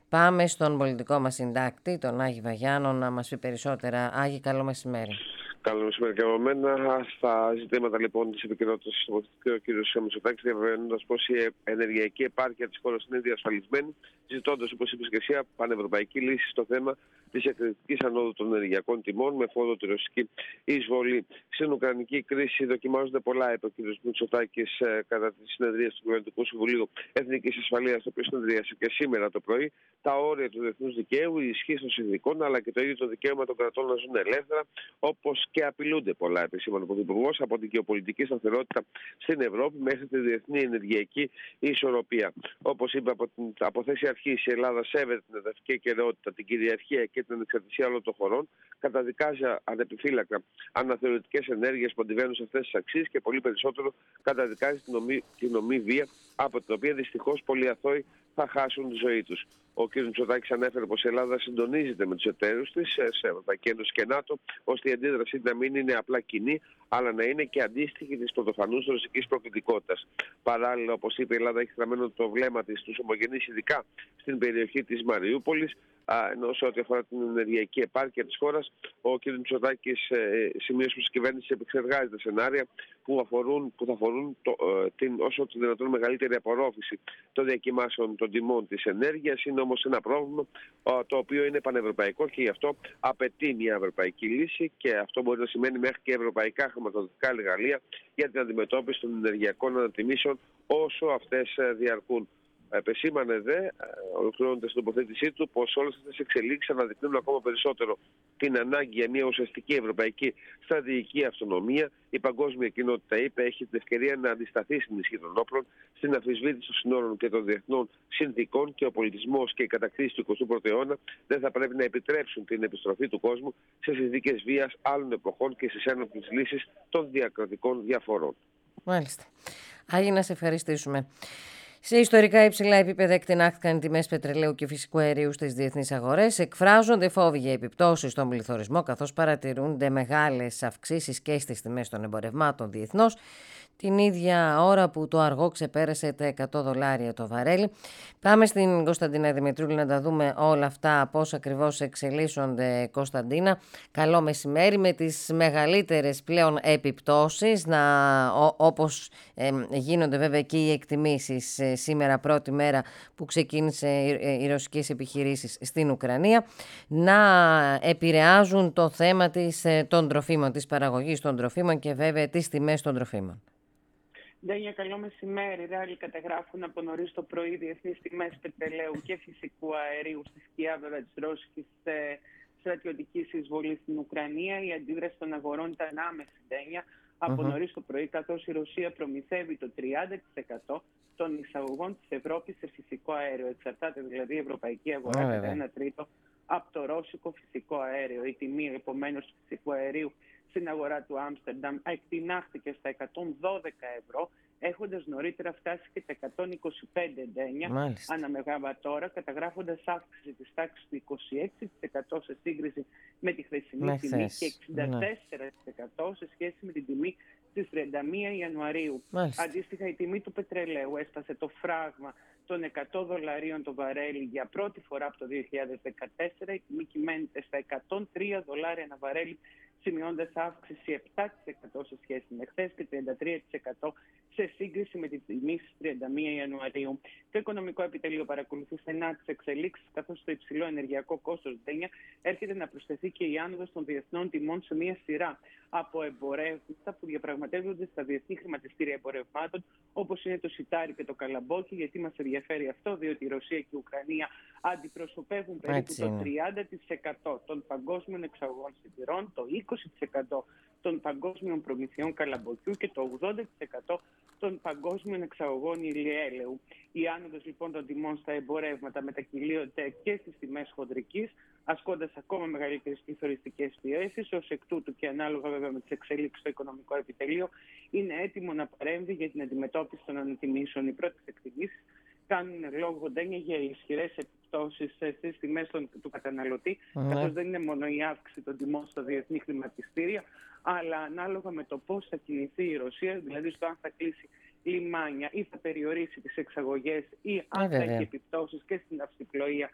Speaker 2: Πάμε στον πολιτικό μας συντάκτη, τον Άγη Βαγιάννο, να μας πει περισσότερα. Άγη, καλό μεσημέρι.
Speaker 12: Καλό μεσημέρι και από μένα. Στα ζητήματα λοιπόν τη επικαιρότητα του ο κ. Μητσοτάκης, διαβεβαιώνοντα πως η ενεργειακή επάρκεια της χώρας είναι διασφαλισμένη, ζητώντας, όπως είπε και εσύ, πανευρωπαϊκή λύση στο θέμα της εκρηκτικής ανόδου των ενεργειακών τιμών με φόρο τη ρωσική εισβολή. Στην Ουκρανική κρίση δοκιμάζονται πολλά, είπε ο κ. Μητσοτάκης κατά τη συνεδρία του Κυβερνητικού Συμβουλίου Εθνικής Ασφαλείας, το οποίο συνεδρίασε και σήμερα το πρωί, τα όρια του διεθνούς δικαίου, η ισχύ των συνδικών, αλλά και το ίδιο το δικαίωμα των κρατών να ζουν ελεύθερα, όπως και απειλούνται πολλά, επισήμανε ο Πρωθυπουργός, από την γεωπολιτική σταθερότητα στην Ευρώπη μέχρι τη διεθνή ενεργειακή ισορροπία. Όπως είπε, από την από θέση αρχής, η Ελλάδα σέβεται την εδαφική ακεραιότητα, την κυριαρχία και την ανεξαρτησία όλων των χωρών, καταδικάζει ανεπιφύλακτα αναθεωρητικές ενέργειες που αντιβαίνουν σε αυτές τις αξίες και πολύ περισσότερο καταδικάζει την ομή, την ομή βία, από την οποία δυστυχώς πολλοί αθώοι θα χάσουν τη ζωή τους. Ο κ. Μητσοτάκης ανέφερε πως η Ελλάδα συντονίζεται με τους εταίρους της σε Ευρωπαϊκή Ένωση και ΝΑΤΟ, ώστε η αντίδραση να μην είναι απλά κοινή, αλλά να είναι και αντίστοιχη της πρωτοφανούς ρωσικής προκλητικότητας. Παράλληλα, όπως είπε, η Ελλάδα έχει στραμμένο το βλέμμα της στους ομογενείς, ειδικά στην περιοχή της Μαριούπολης, ενώ σε ό,τι αφορά την ενεργειακή επάρκεια της χώρας, ο κ. Μητσοτάκης ε, σημείωσε πως η κυβέρνηση επεξεργάζεται σενάρια που, αφορούν, που θα αφορούν το, ε, την, όσο το δυνατόν μεγαλύτερη απορρόφηση των διακοιμάσεων των τιμών της ενέργειας. Είναι όμως ένα πρόβλημα ε, το οποίο είναι πανευρωπαϊκό και γι' αυτό απαιτεί μια ευρωπαϊκή λύση, και αυτό μπορεί να σημαίνει μέχρι και ευρωπαϊκά χρηματοδοτικά εργαλεία για την αντιμετώπιση των ενεργειακών ανατιμήσεων όσο αυτές ε, διαρκούν. Επεσήμανε δε, ολοκληρώνοντας την τοποθέτησή του, πως όλες αυτές οι εξελίξεις αναδεικνύουν ακόμα περισσότερο την ανάγκη για μια ουσιαστική ευρωπαϊκή στρατηγική αυτονομία. Η παγκόσμια κοινότητα, είπε, έχει την ευκαιρία να αντισταθεί στην ισχύ των όπλων, στην αμφισβήτηση των συνόρων και των διεθνών συνθηκών, και ο πολιτισμός και η κατακτήση του εικοστού πρώτου αιώνα δεν θα πρέπει να επιτρέψουν την επιστροφή του κόσμου σε συνθήκες βίας άλλων εποχών και στις ένοπλες λύσεις των διακρατικών διαφορών.
Speaker 2: Μάλιστα. Άγη, να σε ευχαριστήσουμε. Σε ιστορικά υψηλά επίπεδα εκτενάχθηκαν οι τιμές πετρελαίου και φυσικού αερίου στις διεθνείς αγορές. Εκφράζονται φόβοι για επιπτώσεις στον πληθωρισμό, καθώς παρατηρούνται μεγάλες αυξήσεις και στις τιμές των εμπορευμάτων διεθνώς, την ίδια ώρα που το αργό ξεπέρασε τα εκατό δολάρια το βαρέλι. Πάμε στην Κωνσταντίνα Δημητρούλη να τα δούμε όλα αυτά, πώς ακριβώς εξελίσσονται, Κωνσταντίνα. Καλό μεσημέρι, με τις μεγαλύτερες πλέον επιπτώσεις, να, ό, όπως ε, γίνονται βέβαια και οι εκτιμήσεις ε, σήμερα, πρώτη μέρα που ξεκίνησε οι, οι ρωσικές επιχειρήσεις στην Ουκρανία, να επηρεάζουν το θέμα της, ε, των τροφίμων, της παραγωγής των τροφίμων και βέβαια τις τιμές των τροφίμων.
Speaker 13: Ντένια, καλό μεσημέρι. Ράλι καταγράφουν από νωρίς το πρωί διεθνείς τιμές πετρελαίου και φυσικού αερίου στη σκιά βέβαια της ρώσικης ε, στρατιωτικής εισβολής στην Ουκρανία. Η αντίδραση των αγορών ήταν άμεση, Ντένια, από uh-huh. νωρίς το πρωί, καθώς η Ρωσία προμηθεύει το τριάντα τοις εκατό των εισαγωγών της Ευρώπης σε φυσικό αέριο. Εξαρτάται δηλαδή η ευρωπαϊκή αγορά κατά uh-huh. ένα τρίτο από το ρώσικο φυσικό αέριο. Η τιμή επομένως του φυσικού αερίου στην αγορά του Άμστερνταμ εκτινάχθηκε στα εκατόν δώδεκα ευρώ, έχοντας νωρίτερα φτάσει και τα εκατόν είκοσι πέντε ντένια ανά μεγαβατόρα, καταγράφοντας αύξηση της τάξης του είκοσι έξι τοις εκατό σε σύγκριση με τη χθεσινή με τιμή θες. και εξήντα τέσσερα τοις εκατό σε σχέση με την τιμή στις τριάντα μία Ιανουαρίου. Μάλιστα. Αντίστοιχα, η τιμή του πετρελαίου έσπασε το φράγμα των εκατό δολαρίων το βαρέλι για πρώτη φορά από το δύο χιλιάδες δεκατέσσερα. Η τιμή κυμαίνεται στα εκατόν τρία δολάρια ένα βαρέλι, σημειώντας αύξηση επτά τοις εκατό σε σχέση με χθες και τριάντα τρία τοις εκατό σε σύγκριση με τη τιμή στις τριάντα μία Ιανουαρίου. Το Οικονομικό Επιτελείο παρακολουθεί στενά τις εξελίξεις, καθώς το υψηλό ενεργειακό κόστος, Ντένια, έρχεται να προσθεθεί και η άνοδος των διεθνών τιμών σε μία σειρά από εμπορεύματα που διαπραγματεύονται στα διεθνή χρηματιστήρια εμπορευμάτων, όπως είναι το σιτάρι και το καλαμπόκι. Γιατί μας ενδιαφέρει αυτό? Διότι η Ρωσία και η Ουκρανία αντιπροσωπεύουν περίπου το τριάντα τοις εκατό των παγκόσμιων εξαγωγών σιτηρών, το είκοσι τοις εκατό των παγκόσμιων προμηθειών καλαμποκιού και το ογδόντα τοις εκατό των παγκόσμιων εξαγωγών ηλιέλαιου. Η άνοδος λοιπόν των τιμών στα εμπορεύματα μετακυλίονται και στις τιμές χοντρικής, ασκώντας ακόμα μεγαλύτερες πληθωριστικές πιέσεις. Ως εκ τούτου, και ανάλογα βέβαια με τις εξελίξεις στο Οικονομικό Επιτελείο, είναι έτοιμο να παρέμβει για την αντιμετώπιση των ανατιμήσεων. Οι πρώτες εκτιμήσεις κάνουν λόγο, Ντένια, για ισχυρές επιπτώσεις στις τιμές του καταναλωτή, mm. καθώς δεν είναι μόνο η αύξηση των τιμών στα διεθνή χρηματιστήρια, αλλά ανάλογα με το πώς θα κινηθεί η Ρωσία, δηλαδή στο αν θα κλείσει λιμάνια ή θα περιορίσει τις εξαγωγές ή αν θα έχει επιπτώσεις και στην ναυσιπλοεία,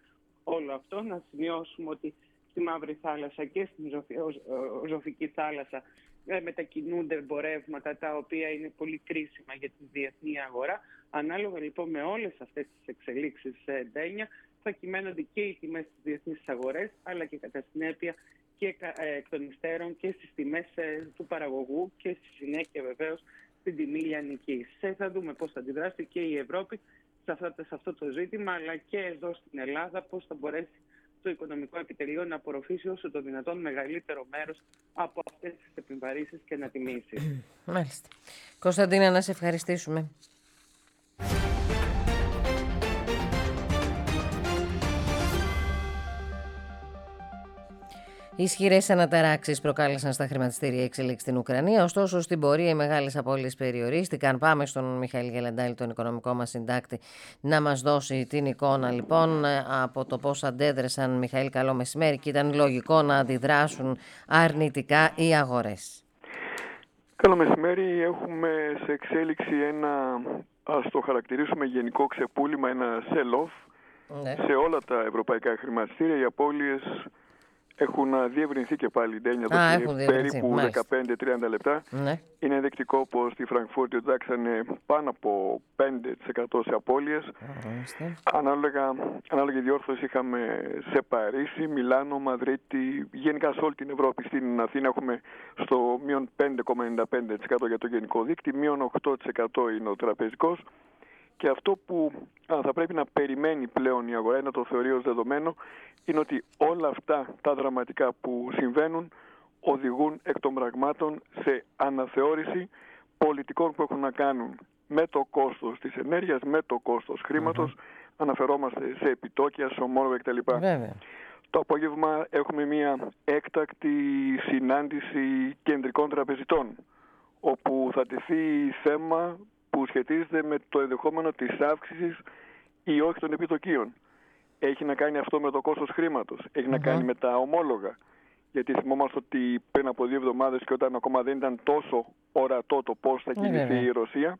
Speaker 13: όλο αυτό. Να σημειώσουμε ότι στη Μαύρη Θάλασσα και στην Ζωφική Θάλασσα μετακινούνται εμπορεύματα τα οποία είναι πολύ κρίσιμα για τη διεθνή αγορά. Ανάλογα λοιπόν με όλες αυτές τις εξελίξεις, Ντένια, θα κυμαίνονται και οι τιμές στις διεθνείς αγορές, αλλά και κατά συνέπεια και εκ των υστέρων και στις τιμές του παραγωγού και στη συνέχεια βεβαίως στην τιμή λιανικής. Θα δούμε πώς θα αντιδράσει και η Ευρώπη σε αυτό, σε αυτό το ζήτημα, αλλά και εδώ στην Ελλάδα πώς θα μπορέσει το οικονομικό επιτελείο να απορροφήσει όσο το δυνατόν μεγαλύτερο μέρος από αυτές τις επιβαρύνσεις και ανατιμήσεις.
Speaker 2: Μάλιστα. Κωνσταντίνα, να σε ευχαριστήσουμε. Ισχυρές αναταράξεις προκάλεσαν στα χρηματιστήρια εξελίξεις στην Ουκρανία. Ωστόσο, στην πορεία οι μεγάλες απώλειες περιορίστηκαν. Πάμε στον Μιχαήλ Γελαντάλη, τον οικονομικό μας συντάκτη, να μας δώσει την εικόνα λοιπόν από το πώς αντέδρασαν. Μιχαήλ, καλό μεσημέρι, και ήταν λογικό να αντιδράσουν αρνητικά οι αγορές.
Speaker 14: Καλό μεσημέρι. Έχουμε σε εξέλιξη ένα, ας το χαρακτηρίσουμε, γενικό ξεπούλημα, ένα sell-off, ναι, σε όλα τα ευρωπαϊκά χρηματιστήρια. Οι απώλειες έχουν διευρυνθεί και πάλι, Ντένια, το περίπου δεκαπέντε με τριάντα λεπτά. Ναι. Είναι ενδεικτικό πως στη Φραγκφούρτη τζάξανε πάνω από πέντε τοις εκατό σε απώλειες. Ανάλογα, ανάλογη διόρθωση είχαμε σε Παρίσι, Μιλάνο, Μαδρίτη, γενικά σε όλη την Ευρώπη. Στην Αθήνα έχουμε στο μείον πέντε κόμμα ενενήντα πέντε τοις εκατό για το γενικό δείκτη, μείον οκτώ τοις εκατό είναι ο τραπεζικός. Και αυτό που α, θα πρέπει να περιμένει πλέον η αγορά, να το θεωρεί ως δεδομένο, είναι ότι όλα αυτά τα δραματικά που συμβαίνουν οδηγούν εκ των πραγμάτων σε αναθεώρηση πολιτικών που έχουν να κάνουν με το κόστος της ενέργειας, με το κόστος χρήματος. Mm-hmm. Αναφερόμαστε σε επιτόκια, σε ομόλογα κτλ. Βέβαια. Το απόγευμα έχουμε μια έκτακτη συνάντηση κεντρικών τραπεζιτών, όπου θα τεθεί θέμα που σχετίζεται με το ενδεχόμενο της αύξησης ή όχι των επιτοκίων. Έχει να κάνει αυτό με το κόστος χρήματος, έχει mm-hmm. να κάνει με τα ομόλογα. Γιατί θυμόμαστε ότι πριν από δύο εβδομάδες, και όταν ακόμα δεν ήταν τόσο ορατό το πώς θα κινηθεί mm-hmm. η Ρωσία,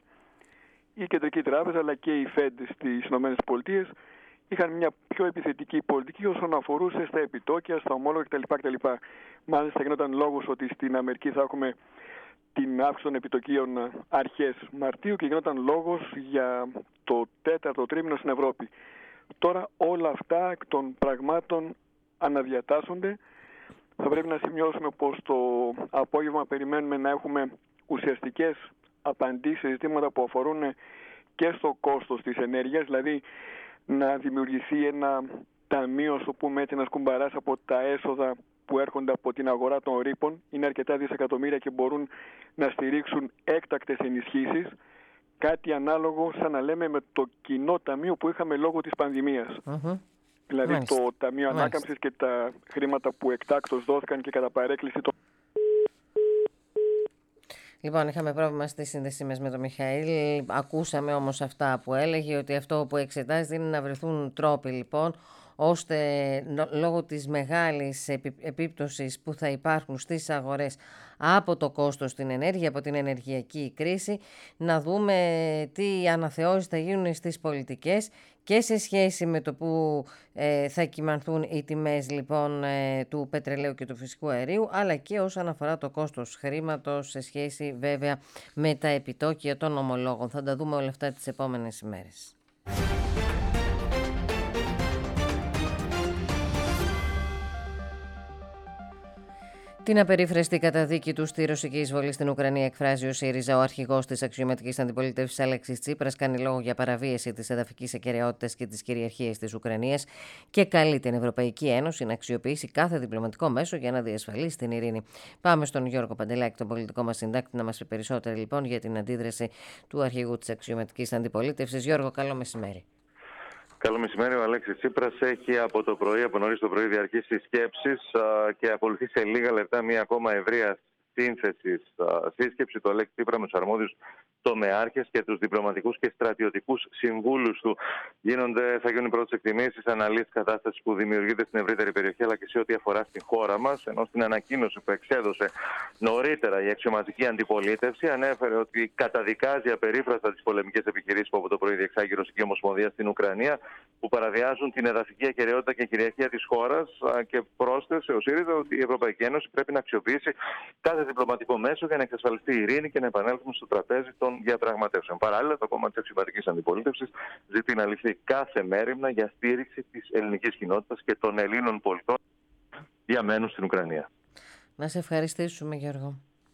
Speaker 14: η Κεντρική Τράπεζα αλλά και η Fed στις ΗΠΑ είχαν μια πιο επιθετική πολιτική όσον αφορούσε στα επιτόκια, στα ομόλογα κτλ. κτλ. Μάλιστα γινόταν λόγος ότι στην Αμερική θα έχουμε την αύξηση των επιτοκίων αρχές Μαρτίου και γινόταν λόγος για το τέταρτο τρίμηνο στην Ευρώπη. Τώρα όλα αυτά εκ των πραγμάτων αναδιατάσσονται. Θα πρέπει να σημειώσουμε πως το απόγευμα περιμένουμε να έχουμε ουσιαστικές απαντήσεις σε ζητήματα που αφορούν και στο κόστος της ενέργειας, δηλαδή να δημιουργηθεί ένα ταμείο, στο πούμε έτσι, να σκουμπαράσει από τα έσοδα που έρχονται από την αγορά των ρήπων. Είναι αρκετά δισεκατομμύρια και μπορούν να στηρίξουν έκτακτες ενισχύσεις. Κάτι ανάλογο, σαν να λέμε, με το κοινό ταμείο που είχαμε λόγω της πανδημίας. Mm-hmm. Δηλαδή Μάλιστα. το Ταμείο Μάλιστα. Ανάκαμψης και τα χρήματα που εκτάκτως δόθηκαν και κατά παρέκκληση το...
Speaker 2: Λοιπόν, είχαμε πρόβλημα στη σύνδεσή μας με τον Μιχαήλ. Ακούσαμε όμως αυτά που έλεγε, ότι αυτό που εξετάζεται είναι να βρεθούν τρόποι λοιπόν, ώστε λόγω της μεγάλης επίπτωσης που θα υπάρχουν στις αγορές από το κόστος στην ενέργεια, από την ενεργειακή κρίση, να δούμε τι αναθεώρησεις θα γίνουν στις πολιτικές και σε σχέση με το που ε, θα κυμανθούν οι τιμές λοιπόν ε, του πετρελαίου και του φυσικού αερίου, αλλά και όσον αφορά το κόστος χρήματος σε σχέση βέβαια με τα επιτόκια των ομολόγων. Θα τα δούμε όλα αυτά τις επόμενες ημέρες. Την απερίφραστη καταδίκη του στη ρωσική εισβολή στην Ουκρανία εκφράζει ο ΣΥΡΙΖΑ. Ο αρχηγός της αξιωματικής αντιπολίτευσης Αλέξης Τσίπρας κάνει λόγο για παραβίαση της εδαφικής ακεραιότητας και της κυριαρχίας της Ουκρανίας και καλεί την Ευρωπαϊκή Ένωση να αξιοποιήσει κάθε διπλωματικό μέσο για να διασφαλίσει την ειρήνη. Πάμε στον Γιώργο Παντελάκη, τον πολιτικό μας συντάκτη, να μας πει περισσότερα λοιπόν για την αντίδραση του αρχηγού της αξιωματικής αντιπολίτευσης. Γιώργο, καλό μεσημέρι.
Speaker 15: Καλό μεσημέρι. Ο Αλέξης Τσίπρας έχει από το πρωί, από νωρίς το πρωί, διαρκήσει σκέψεις και ακολουθεί σε λίγα λεπτά μια ακόμα ευρεία σύνθεσης σύσκεψη του Αλέξη Τσίπρα με τους αρμόδιους τομεάρχες και τους διπλωματικούς και στρατιωτικούς συμβούλους του. Γίνονται, θα γίνουν οι πρώτες εκτιμήσεις, αναλύσεις κατάστασης που δημιουργείται στην ευρύτερη περιοχή αλλά και σε ό,τι αφορά στην χώρα μας. Ενώ στην ανακοίνωση που εξέδωσε νωρίτερα η αξιωματική αντιπολίτευση ανέφερε ότι καταδικάζει απερίφραστα τις πολεμικές επιχειρήσεις που από το πρωί διεξάγει η Ρωσική Ομοσπονδία στην Ουκρανία, που παραβιάζουν την εδαφική ακεραιότητα και κυριαρχία της χώρας, και πρόσθεσε ο ΣΥΡΙΖΑ ότι η Ευρωπαϊκή Ένωση πρέπει να αξιοποιήσει κάθε διπλωματικό μέσο για να εξασφαλιστεί η ειρήνη και να επανέλθουμε στο τραπέζι των διαπραγματεύσεων. Παράλληλα, το κόμμα της αξιωματικής αντιπολίτευσης ζητεί να ληφθεί κάθε μέριμνα για στήριξη της ελληνικής κοινότητας και των Ελλήνων πολιτών για μένουν στην Ουκρανία.
Speaker 2: Να σε ευχαριστήσουμε, Γιώργο.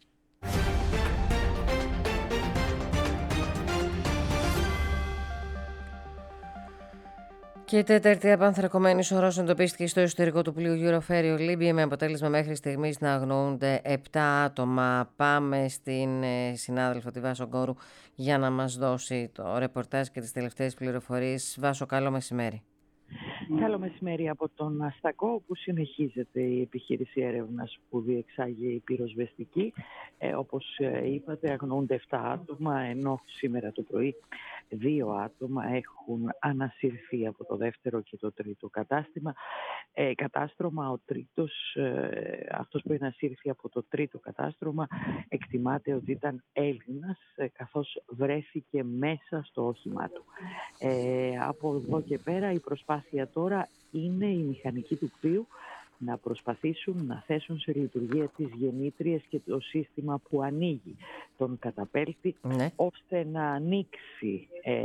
Speaker 2: Και η τέταρτη απανθρακωμένη σωρός εντοπίστηκε στο εσωτερικό του πλοίου Euroferry Olympia με αποτέλεσμα μέχρι στιγμής να αγνοούνται επτά άτομα. Πάμε στην συνάδελφο τη Βάσο Γκόρου για να μας δώσει το ρεπορτάζ και τις τελευταίες πληροφορίες. Βάσο, καλό μεσημέρι.
Speaker 16: Καλό μεσημέρι από τον Αστακό, όπου συνεχίζεται η επιχείρηση έρευνας που διεξάγει η πυροσβεστική. Ε, όπως είπατε, αγνοούνται επτά άτομα, ενώ σήμερα το πρωί δύο άτομα έχουν ανασυρθεί από το δεύτερο και το τρίτο κατάστημα. Ε, κατάστρωμα, ο τρίτος, ε, αυτός που ανασύρθη από το τρίτο κατάστρωμα, εκτιμάται ότι ήταν Έλληνας, ε, καθώς βρέθηκε μέσα στο όχημά του. Ε, από εδώ και πέρα η προσπάθεια τώρα είναι οι μηχανικοί του πλοίου να προσπαθήσουν να θέσουν σε λειτουργία τις γεννήτριες και το σύστημα που ανοίγει τον καταπέλτη, ναι, ώστε να ανοίξει ε,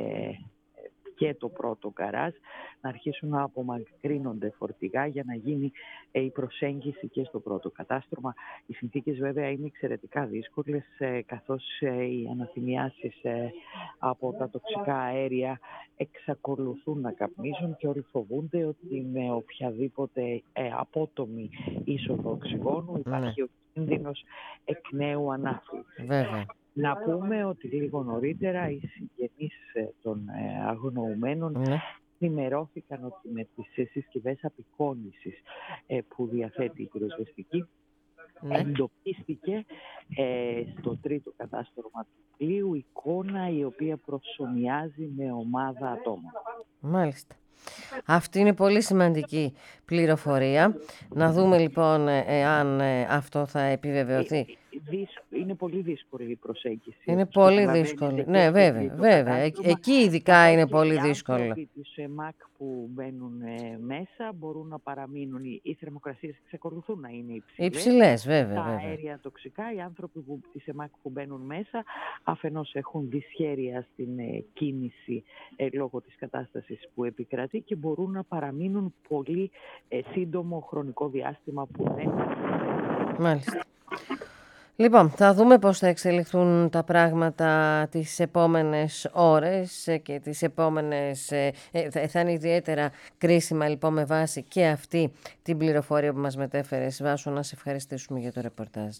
Speaker 16: και το πρώτο γκαράζ, να αρχίσουν να απομακρύνονται φορτηγά για να γίνει ε, η προσέγγιση και στο πρώτο κατάστρωμα. Οι συνθήκες βέβαια είναι εξαιρετικά δύσκολες, ε, καθώς ε, οι αναθυμιάσεις ε, από τα τοξικά αέρια εξακολουθούν να καπνίζουν και όλοι φοβούνται ότι με οποιαδήποτε ε, απότομη είσοδο οξυγόνου υπάρχει, ναι, ο κίνδυνος εκ νέου ανάφληξης.
Speaker 2: Βέβαια.
Speaker 16: Να πούμε ότι λίγο νωρίτερα οι συγγενείς των ε, αγνοουμένων, ναι, ενημερώθηκαν ότι με τις συσκευές απεικόνησης ε, που διαθέτει η πυροσβεστική, ναι, εντοπίστηκε ε, στο τρίτο κατάστρωμα του πλοίου εικόνα η οποία προσομοιάζει με ομάδα ατόμων.
Speaker 2: Μάλιστα. Αυτή είναι πολύ σημαντική πληροφορία. Να δούμε λοιπόν εάν αυτό θα επιβεβαιωθεί.
Speaker 16: Είναι πολύ δύσκολη η προσέγγιση.
Speaker 2: Είναι πολύ δύσκολη. Ναι, βέβαια, βέβαια. Εκεί ειδικά είναι πολύ δύσκολο. Οι
Speaker 16: άνθρωποι της ΕΜΑΚ που μπαίνουν μέσα μπορούν να παραμείνουν. Οι θερμοκρασίες εξακολουθούν να είναι υψηλές.
Speaker 2: Υψηλές, βέβαια.
Speaker 16: Τα
Speaker 2: βέβαια.
Speaker 16: αέρια τοξικά. Οι άνθρωποι που, της ΕΜΑΚ που μπαίνουν μέσα αφενός έχουν δυσχέρεια στην ε, κίνηση ε, λόγω της κατάστασης που επικρατεί και μπορούν να παραμείνουν πολύ ε, σύντομο χρονικό διάστημα που δεν.
Speaker 2: Μάλιστα. Λοιπόν, θα δούμε πώς θα εξελιχθούν τα πράγματα τις επόμενες ώρες και τις επόμενες... Ε, θα είναι ιδιαίτερα κρίσιμα λοιπόν με βάση και αυτή την πληροφορία που μας μετέφερες. Βάσο, να σε ευχαριστήσουμε για το ρεπορτάζ.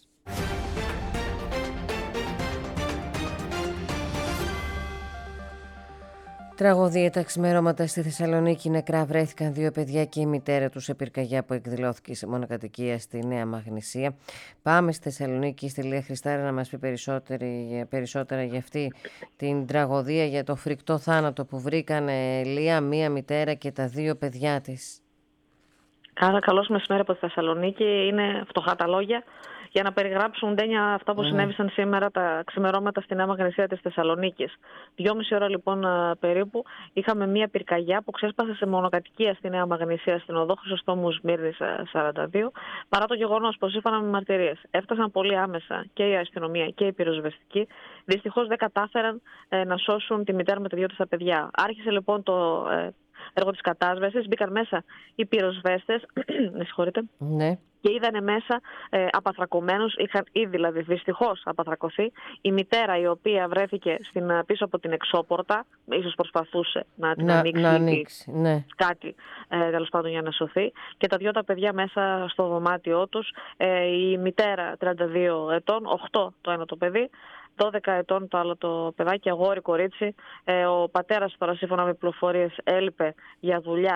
Speaker 2: Τραγωδία τα ξημερώματα στη Θεσσαλονίκη. Νεκρά βρέθηκαν δύο παιδιά και η μητέρα τους σε πυρκαγιά που εκδηλώθηκε σε μονοκατοικία στη Νέα Μαγνησία. Πάμε στη Θεσσαλονίκη, στη Λία Χριστάρα, να μας πει περισσότερα για αυτή την τραγωδία, για το φρικτό θάνατο που βρήκαν Λία, μία μητέρα και τα δύο παιδιά της.
Speaker 17: Άρα, καλώς μεσημέρι από τη Θεσσαλονίκη. Είναι φτωχά τα λόγια για να περιγράψουν, Ντένια, αυτά που mm. συνέβησαν σήμερα τα ξημερώματα στη Νέα Μαγνησία της Θεσσαλονίκης. Δυόμιση ώρα λοιπόν περίπου είχαμε μία πυρκαγιά που ξέσπασε σε μονοκατοικία στη Νέα Μαγνησία στην οδό Χρυσοστόμου Σμύρνης σαράντα δύο, παρά το γεγονός πως σύμφωνα με μαρτυρίες έφτασαν πολύ άμεσα και η αστυνομία και η πυροσβεστική. Δυστυχώς δεν κατάφεραν ε, να σώσουν τη μητέρα με τα δύο της τα παιδιά. Άρχισε λοιπόν το ε, έργο της κατάσβεσης, μπήκαν μέσα οι πυροσβέστες, με συγχωρείτε,
Speaker 2: ναι,
Speaker 17: και είδανε μέσα ε, απαθρακωμένους, είχαν ήδη δηλαδή δυστυχώς απαθρακωθεί, η μητέρα η οποία βρέθηκε στην, πίσω από την εξώπορτα, ίσως προσπαθούσε να την
Speaker 2: να,
Speaker 17: ανοίξει,
Speaker 2: να ανοίξει ναι.
Speaker 17: κάτι ε, τέλος πάντων για να σωθεί, και τα δυο τα παιδιά μέσα στο δωμάτιό τους, ε, η μητέρα τριάντα δύο ετών, οκτώ το ένα το παιδί, δώδεκα ετών το άλλο το παιδάκι, αγόρι κορίτσι. Ε, ο πατέρας τώρα σύμφωνα με πληροφορίες έλειπε για δουλειά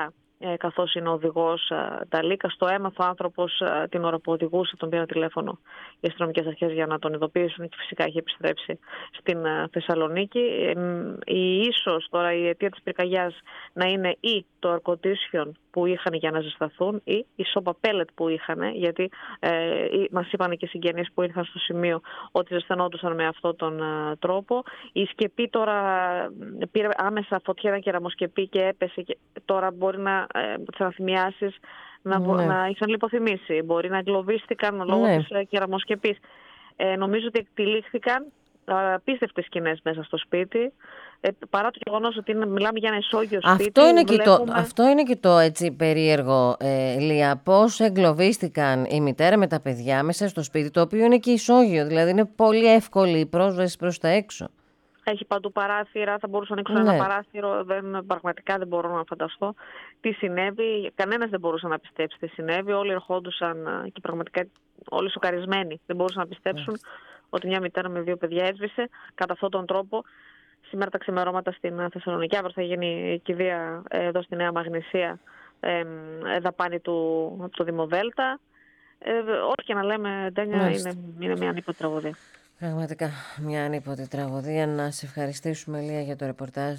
Speaker 17: καθώς είναι ο οδηγός Νταλίκα. Στο έμαθο ο άνθρωπος την ώρα που οδηγούσε, τον πήραν τηλέφωνο οι αστυνομικές αρχές για να τον ειδοποιήσουν και φυσικά έχει επιστρέψει στην Θεσσαλονίκη. Η ίσως τώρα η αιτία της πυρκαγιάς να είναι ή το air-condition που είχαν για να ζεσταθούν ή η σόπα πέλετ που είχαν, γιατί ε, μας είπαν και συγγενείς που ήρθαν στο σημείο ότι ζεσθενόντουσαν με αυτόν τον ε, τρόπο. Η σκεπή τώρα πήρε άμεσα φωτιά, ήταν κεραμοσκεπή και έπεσε και τώρα μπορεί να ε, τις αναθυμιάσεις να, ναι. να είχαν λιποθυμήσει. Μπορεί να εγκλωβίστηκαν λόγω ναι. της ε, κεραμοσκεπής. Ε, νομίζω ότι εκτυλίχθηκαν απίστευτες σκηνές μέσα στο σπίτι, ε, παρά το γεγονός ότι είναι, μιλάμε για ένα ισόγειο σπίτι.
Speaker 2: Αυτό είναι,
Speaker 17: βλέπουμε...
Speaker 2: και, το, αυτό είναι και το έτσι περίεργο, ε, Λία, πώς εγκλωβίστηκαν η μητέρα με τα παιδιά μέσα στο σπίτι, το οποίο είναι και ισόγειο, δηλαδή είναι πολύ εύκολη η πρόσβαση προς τα έξω.
Speaker 17: Έχει παντού παράθυρα, θα μπορούσαν να ανοίξουν ναι. ένα παράθυρο, δεν, πραγματικά δεν μπορώ να φανταστώ τι συνέβη. Κανένας δεν μπορούσε να πιστέψει τι συνέβη, όλοι ερχόντουσαν και πραγματικά όλοι σοκαρισμένοι, δεν μπορούσαν να πιστέψουν yeah. ότι μια μητέρα με δύο παιδιά έσβησε κατά αυτόν τον τρόπο. Σήμερα τα ξημερώματα στην Θεσσαλονίκη, αύριο θα γίνει η κηδεία εδώ στη Νέα Μαγνησία, ε, δαπάνη του, από το Δημοδέλτα. Ε, ό,τι και να λέμε, Ντένια, είναι, είναι μια ανίποτη τραγωδία.
Speaker 2: Πραγματικά μια ανίποτη τραγωδία. Να σε ευχαριστήσουμε, Λία, για το ρεπορτάζ.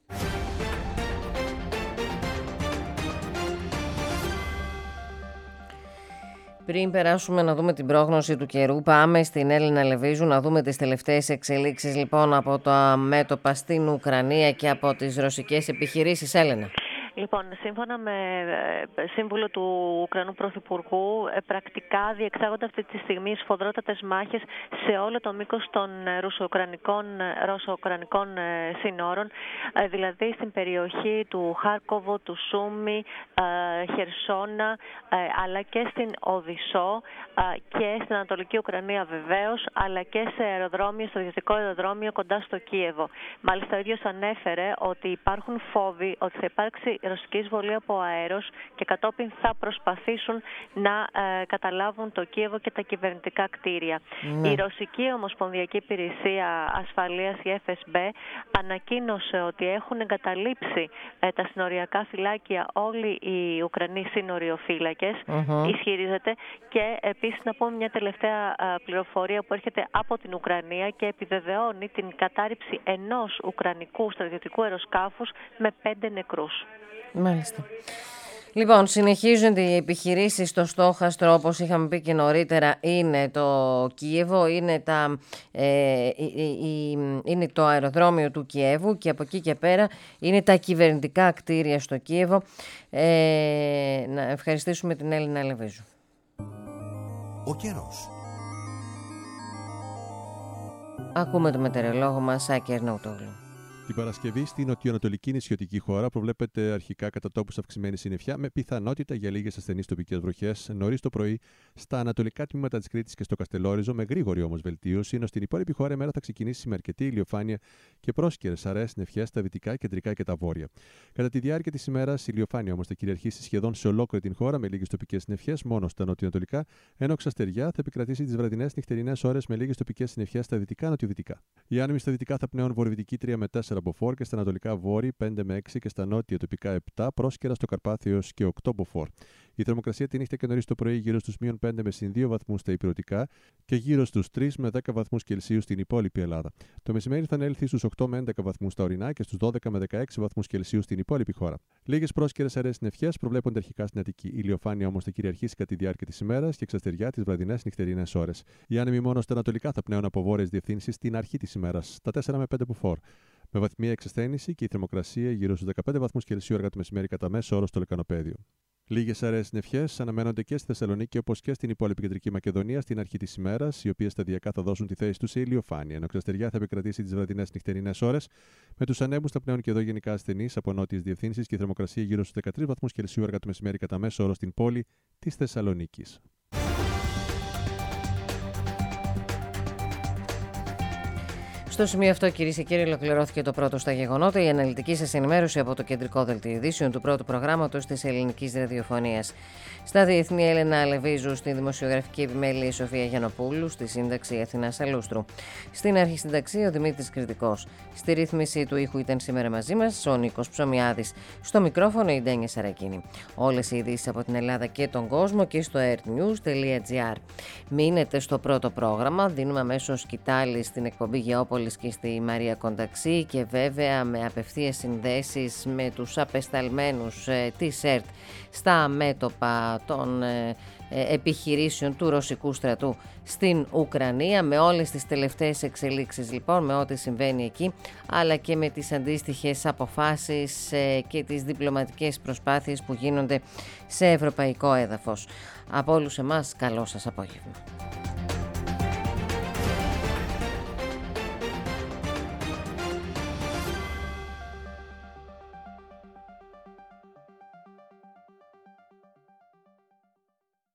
Speaker 2: Πριν περάσουμε να δούμε την πρόγνωση του καιρού, πάμε στην Έλληνα Λεβίζου να δούμε τις τελευταίες εξελίξεις λοιπόν από τα μέτωπα στην Ουκρανία και από τις ρωσικές επιχειρήσεις. Έλενα.
Speaker 3: Λοιπόν, σύμφωνα με σύμβουλο του Ουκρανού Πρωθυπουργού, πρακτικά διεξάγονται αυτή τη στιγμή σφοδρότατες μάχες σε όλο το μήκος των ρωσο-ουκρανικών, ρωσο-ουκρανικών σύνορων, δηλαδή στην περιοχή του Χάρκοβο, του Σούμι, Χερσόνα, αλλά και στην Οδυσσό και στην Ανατολική Ουκρανία βεβαίως, αλλά και σε αεροδρόμιο, στο δυτικό αεροδρόμιο κοντά στο Κίεβο. Μάλιστα, ο ίδιος ανέφερε ότι υπάρχουν φόβοι ότι θα υπάρξει ρωσική εισβολή από αέρος και κατόπιν θα προσπαθήσουν να ε, καταλάβουν το Κίεβο και τα κυβερνητικά κτίρια. Ναι. Η Ρωσική Ομοσπονδιακή Υπηρεσία Ασφαλείας, η εφ ες μπι, ανακοίνωσε ότι έχουν εγκαταλείψει ε, τα συνοριακά φυλάκια όλοι οι Ουκρανοί συνοριοφύλακες, uh-huh. ισχυρίζεται, και επίσης να πούμε μια τελευταία ε, πληροφορία που έρχεται από την Ουκρανία και επιβεβαιώνει την κατάρριψη ενός ουκρανικού στρατιωτικού αεροσκάφους με πέντε νεκρούς.
Speaker 2: Μάλιστα. Λοιπόν, συνεχίζονται οι επιχειρήσεις στο στόχαστρο, όπως είχαμε πει και νωρίτερα, είναι το Κίεβο, είναι, τα, ε, η, η, είναι το αεροδρόμιο του Κιέβου και από εκεί και πέρα είναι τα κυβερνητικά κτίρια στο Κίεβο. Ε, να ευχαριστήσουμε την Έλληνα Λεβίζου.
Speaker 1: Ο καιρός.
Speaker 2: Ακούμε το μετεωρολόγο μας, Άκη Αρναουτόγλου.
Speaker 18: Την Παρασκευή στην νοτιοανατολική νησιωτική χώρα προβλέπεται αρχικά κατά τόπους αυξημένη συννεφιά με πιθανότητα για λίγες ασθενείς τοπικές βροχές νωρίς το πρωί στα ανατολικά τμήματα της Κρήτης και στο Καστελόριζο, με γρήγορη όμως βελτίωση, ενώ στην υπόλοιπη χώρα η μέρα θα ξεκινήσει με αρκετή ηλιοφάνεια και πρόσκαιρες αραιές νεφιές στα δυτικά, κεντρικά και τα βόρεια. Κατά τη διάρκεια της ημέρας, η ηλιοφάνεια όμως θα κυριαρχήσει σχεδόν σε ολόκληρη την χώρα με λίγες τοπικές νεφιές μόνο στα νοτιοανατολικά, ενώ ξαστεριά θα επικρατήσει τις βραδινές νυχτερινές ώρες με λίγες τοπικές νεφιές στα δυτικά νοτιοδυτικά. Οι άνεμοι στα δυτικά θα πνέουν βορειοδυτική τρία με τέσσερα μποφόρ και στα ανατολικά βόρειοι πέντε με έξι και στα νότια τοπικά επτά, πρόσκαιρα στο Καρπάθιο και οκτώ μποφόρ. Η θερμοκρασία τη νύχτα και νωρίς το πρωί γύρω στους μείον πέντε με συν δύο βαθμούς στα ηπειρωτικά και γύρω στους τρεις με δέκα βαθμούς Κελσίου στην υπόλοιπη Ελλάδα. Το μεσημέρι θα ανέλθει στους οκτώ με έντεκα βαθμούς στα ορεινά και στους δώδεκα με δεκαέξι βαθμούς Κελσίου στην υπόλοιπη χώρα. Λίγες πρόσκαιρες αραιές νεφιές προβλέπονται αρχικά στην Αττική. Η ηλιοφάνεια όμως θα κυριαρχήσει κατά τη διάρκεια της ημέρας και ξαστεριά τις βραδινές νυχτερινές ώρες. Οι άνεμοι μόνο στα ανατολικά θα πνέουν από βόρειες διευθύνσεις στην αρχή της ημέρας, τα τέσσερα με πέντε μποφόρ. Με βαθμία εξασθένηση και η θερμοκρασία γύρω στους δεκαπέντε βαθμούς Κελσίου αργά το μεσημέρι κατά μέσο όρο στο Λεκανοπαίδιο. Λίγες αραιές νεφιές αναμένονται και στη Θεσσαλονίκη όπως και στην υπόλοιπη κεντρική Μακεδονία στην αρχή της ημέρας, οι οποίες σταδιακά θα δώσουν τη θέση τους σε ηλιοφάνεια, ενώ ξαστεριά θα επικρατήσει τις βραδινές νυχτερινές ώρες. Με τους ανέμους θα πνέουν και εδώ γενικά ασθενείς από νότιες διευθύνσεις και η θερμοκρασία γύρω στους δεκατρείς βαθμούς Κελσίου αργά το μεσημέρι κατά μέσο όρο στην πόλη της Θεσσαλονίκης.
Speaker 2: Στο σημείο αυτό, κυρίες και κύριοι, ολοκληρώθηκε το πρώτο στα γεγονότα. Η αναλυτική σας ενημέρωση από το κεντρικό δελτίο ειδήσεων του πρώτου προγράμματος της ελληνικής ραδιοφωνίας. Στα διεθνή, Έλενα Αλεβίζου, στη δημοσιογραφική επιμέλεια η Σοφία Γιαννοπούλου, στη σύνταξη Αθηνά Αλούστρου. Στην αρχισυνταξία ο Δημήτρης Κρητικός. Στη ρύθμιση του ήχου ήταν σήμερα μαζί μας ο Νίκος Ψωμιάδης. Στο μικρόφωνο η Ντένια Σαρακίνη. Όλες οι ειδήσεις από την Ελλάδα και τον κόσμο και στο earthnews τελεία gr. Μείνετε στο πρώτο πρόγραμμα. Δίνουμε αμέσως σκητάλη στην εκπομπή Γεώπολης και στη Μαρία Κονταξή και βέβαια με απευθείας συνδέσεις με τους απεσταλμένους ε, της ΕΡΤ στα μέτωπα των ε, ε, επιχειρήσεων του ρωσικού στρατού στην Ουκρανία, με όλες τις τελευταίες εξελίξεις λοιπόν, με ό,τι συμβαίνει εκεί, αλλά και με τις αντίστοιχες αποφάσεις ε, και τις διπλωματικές προσπάθειες που γίνονται σε ευρωπαϊκό έδαφος. Από όλους εμάς, καλό σας απόγευμα.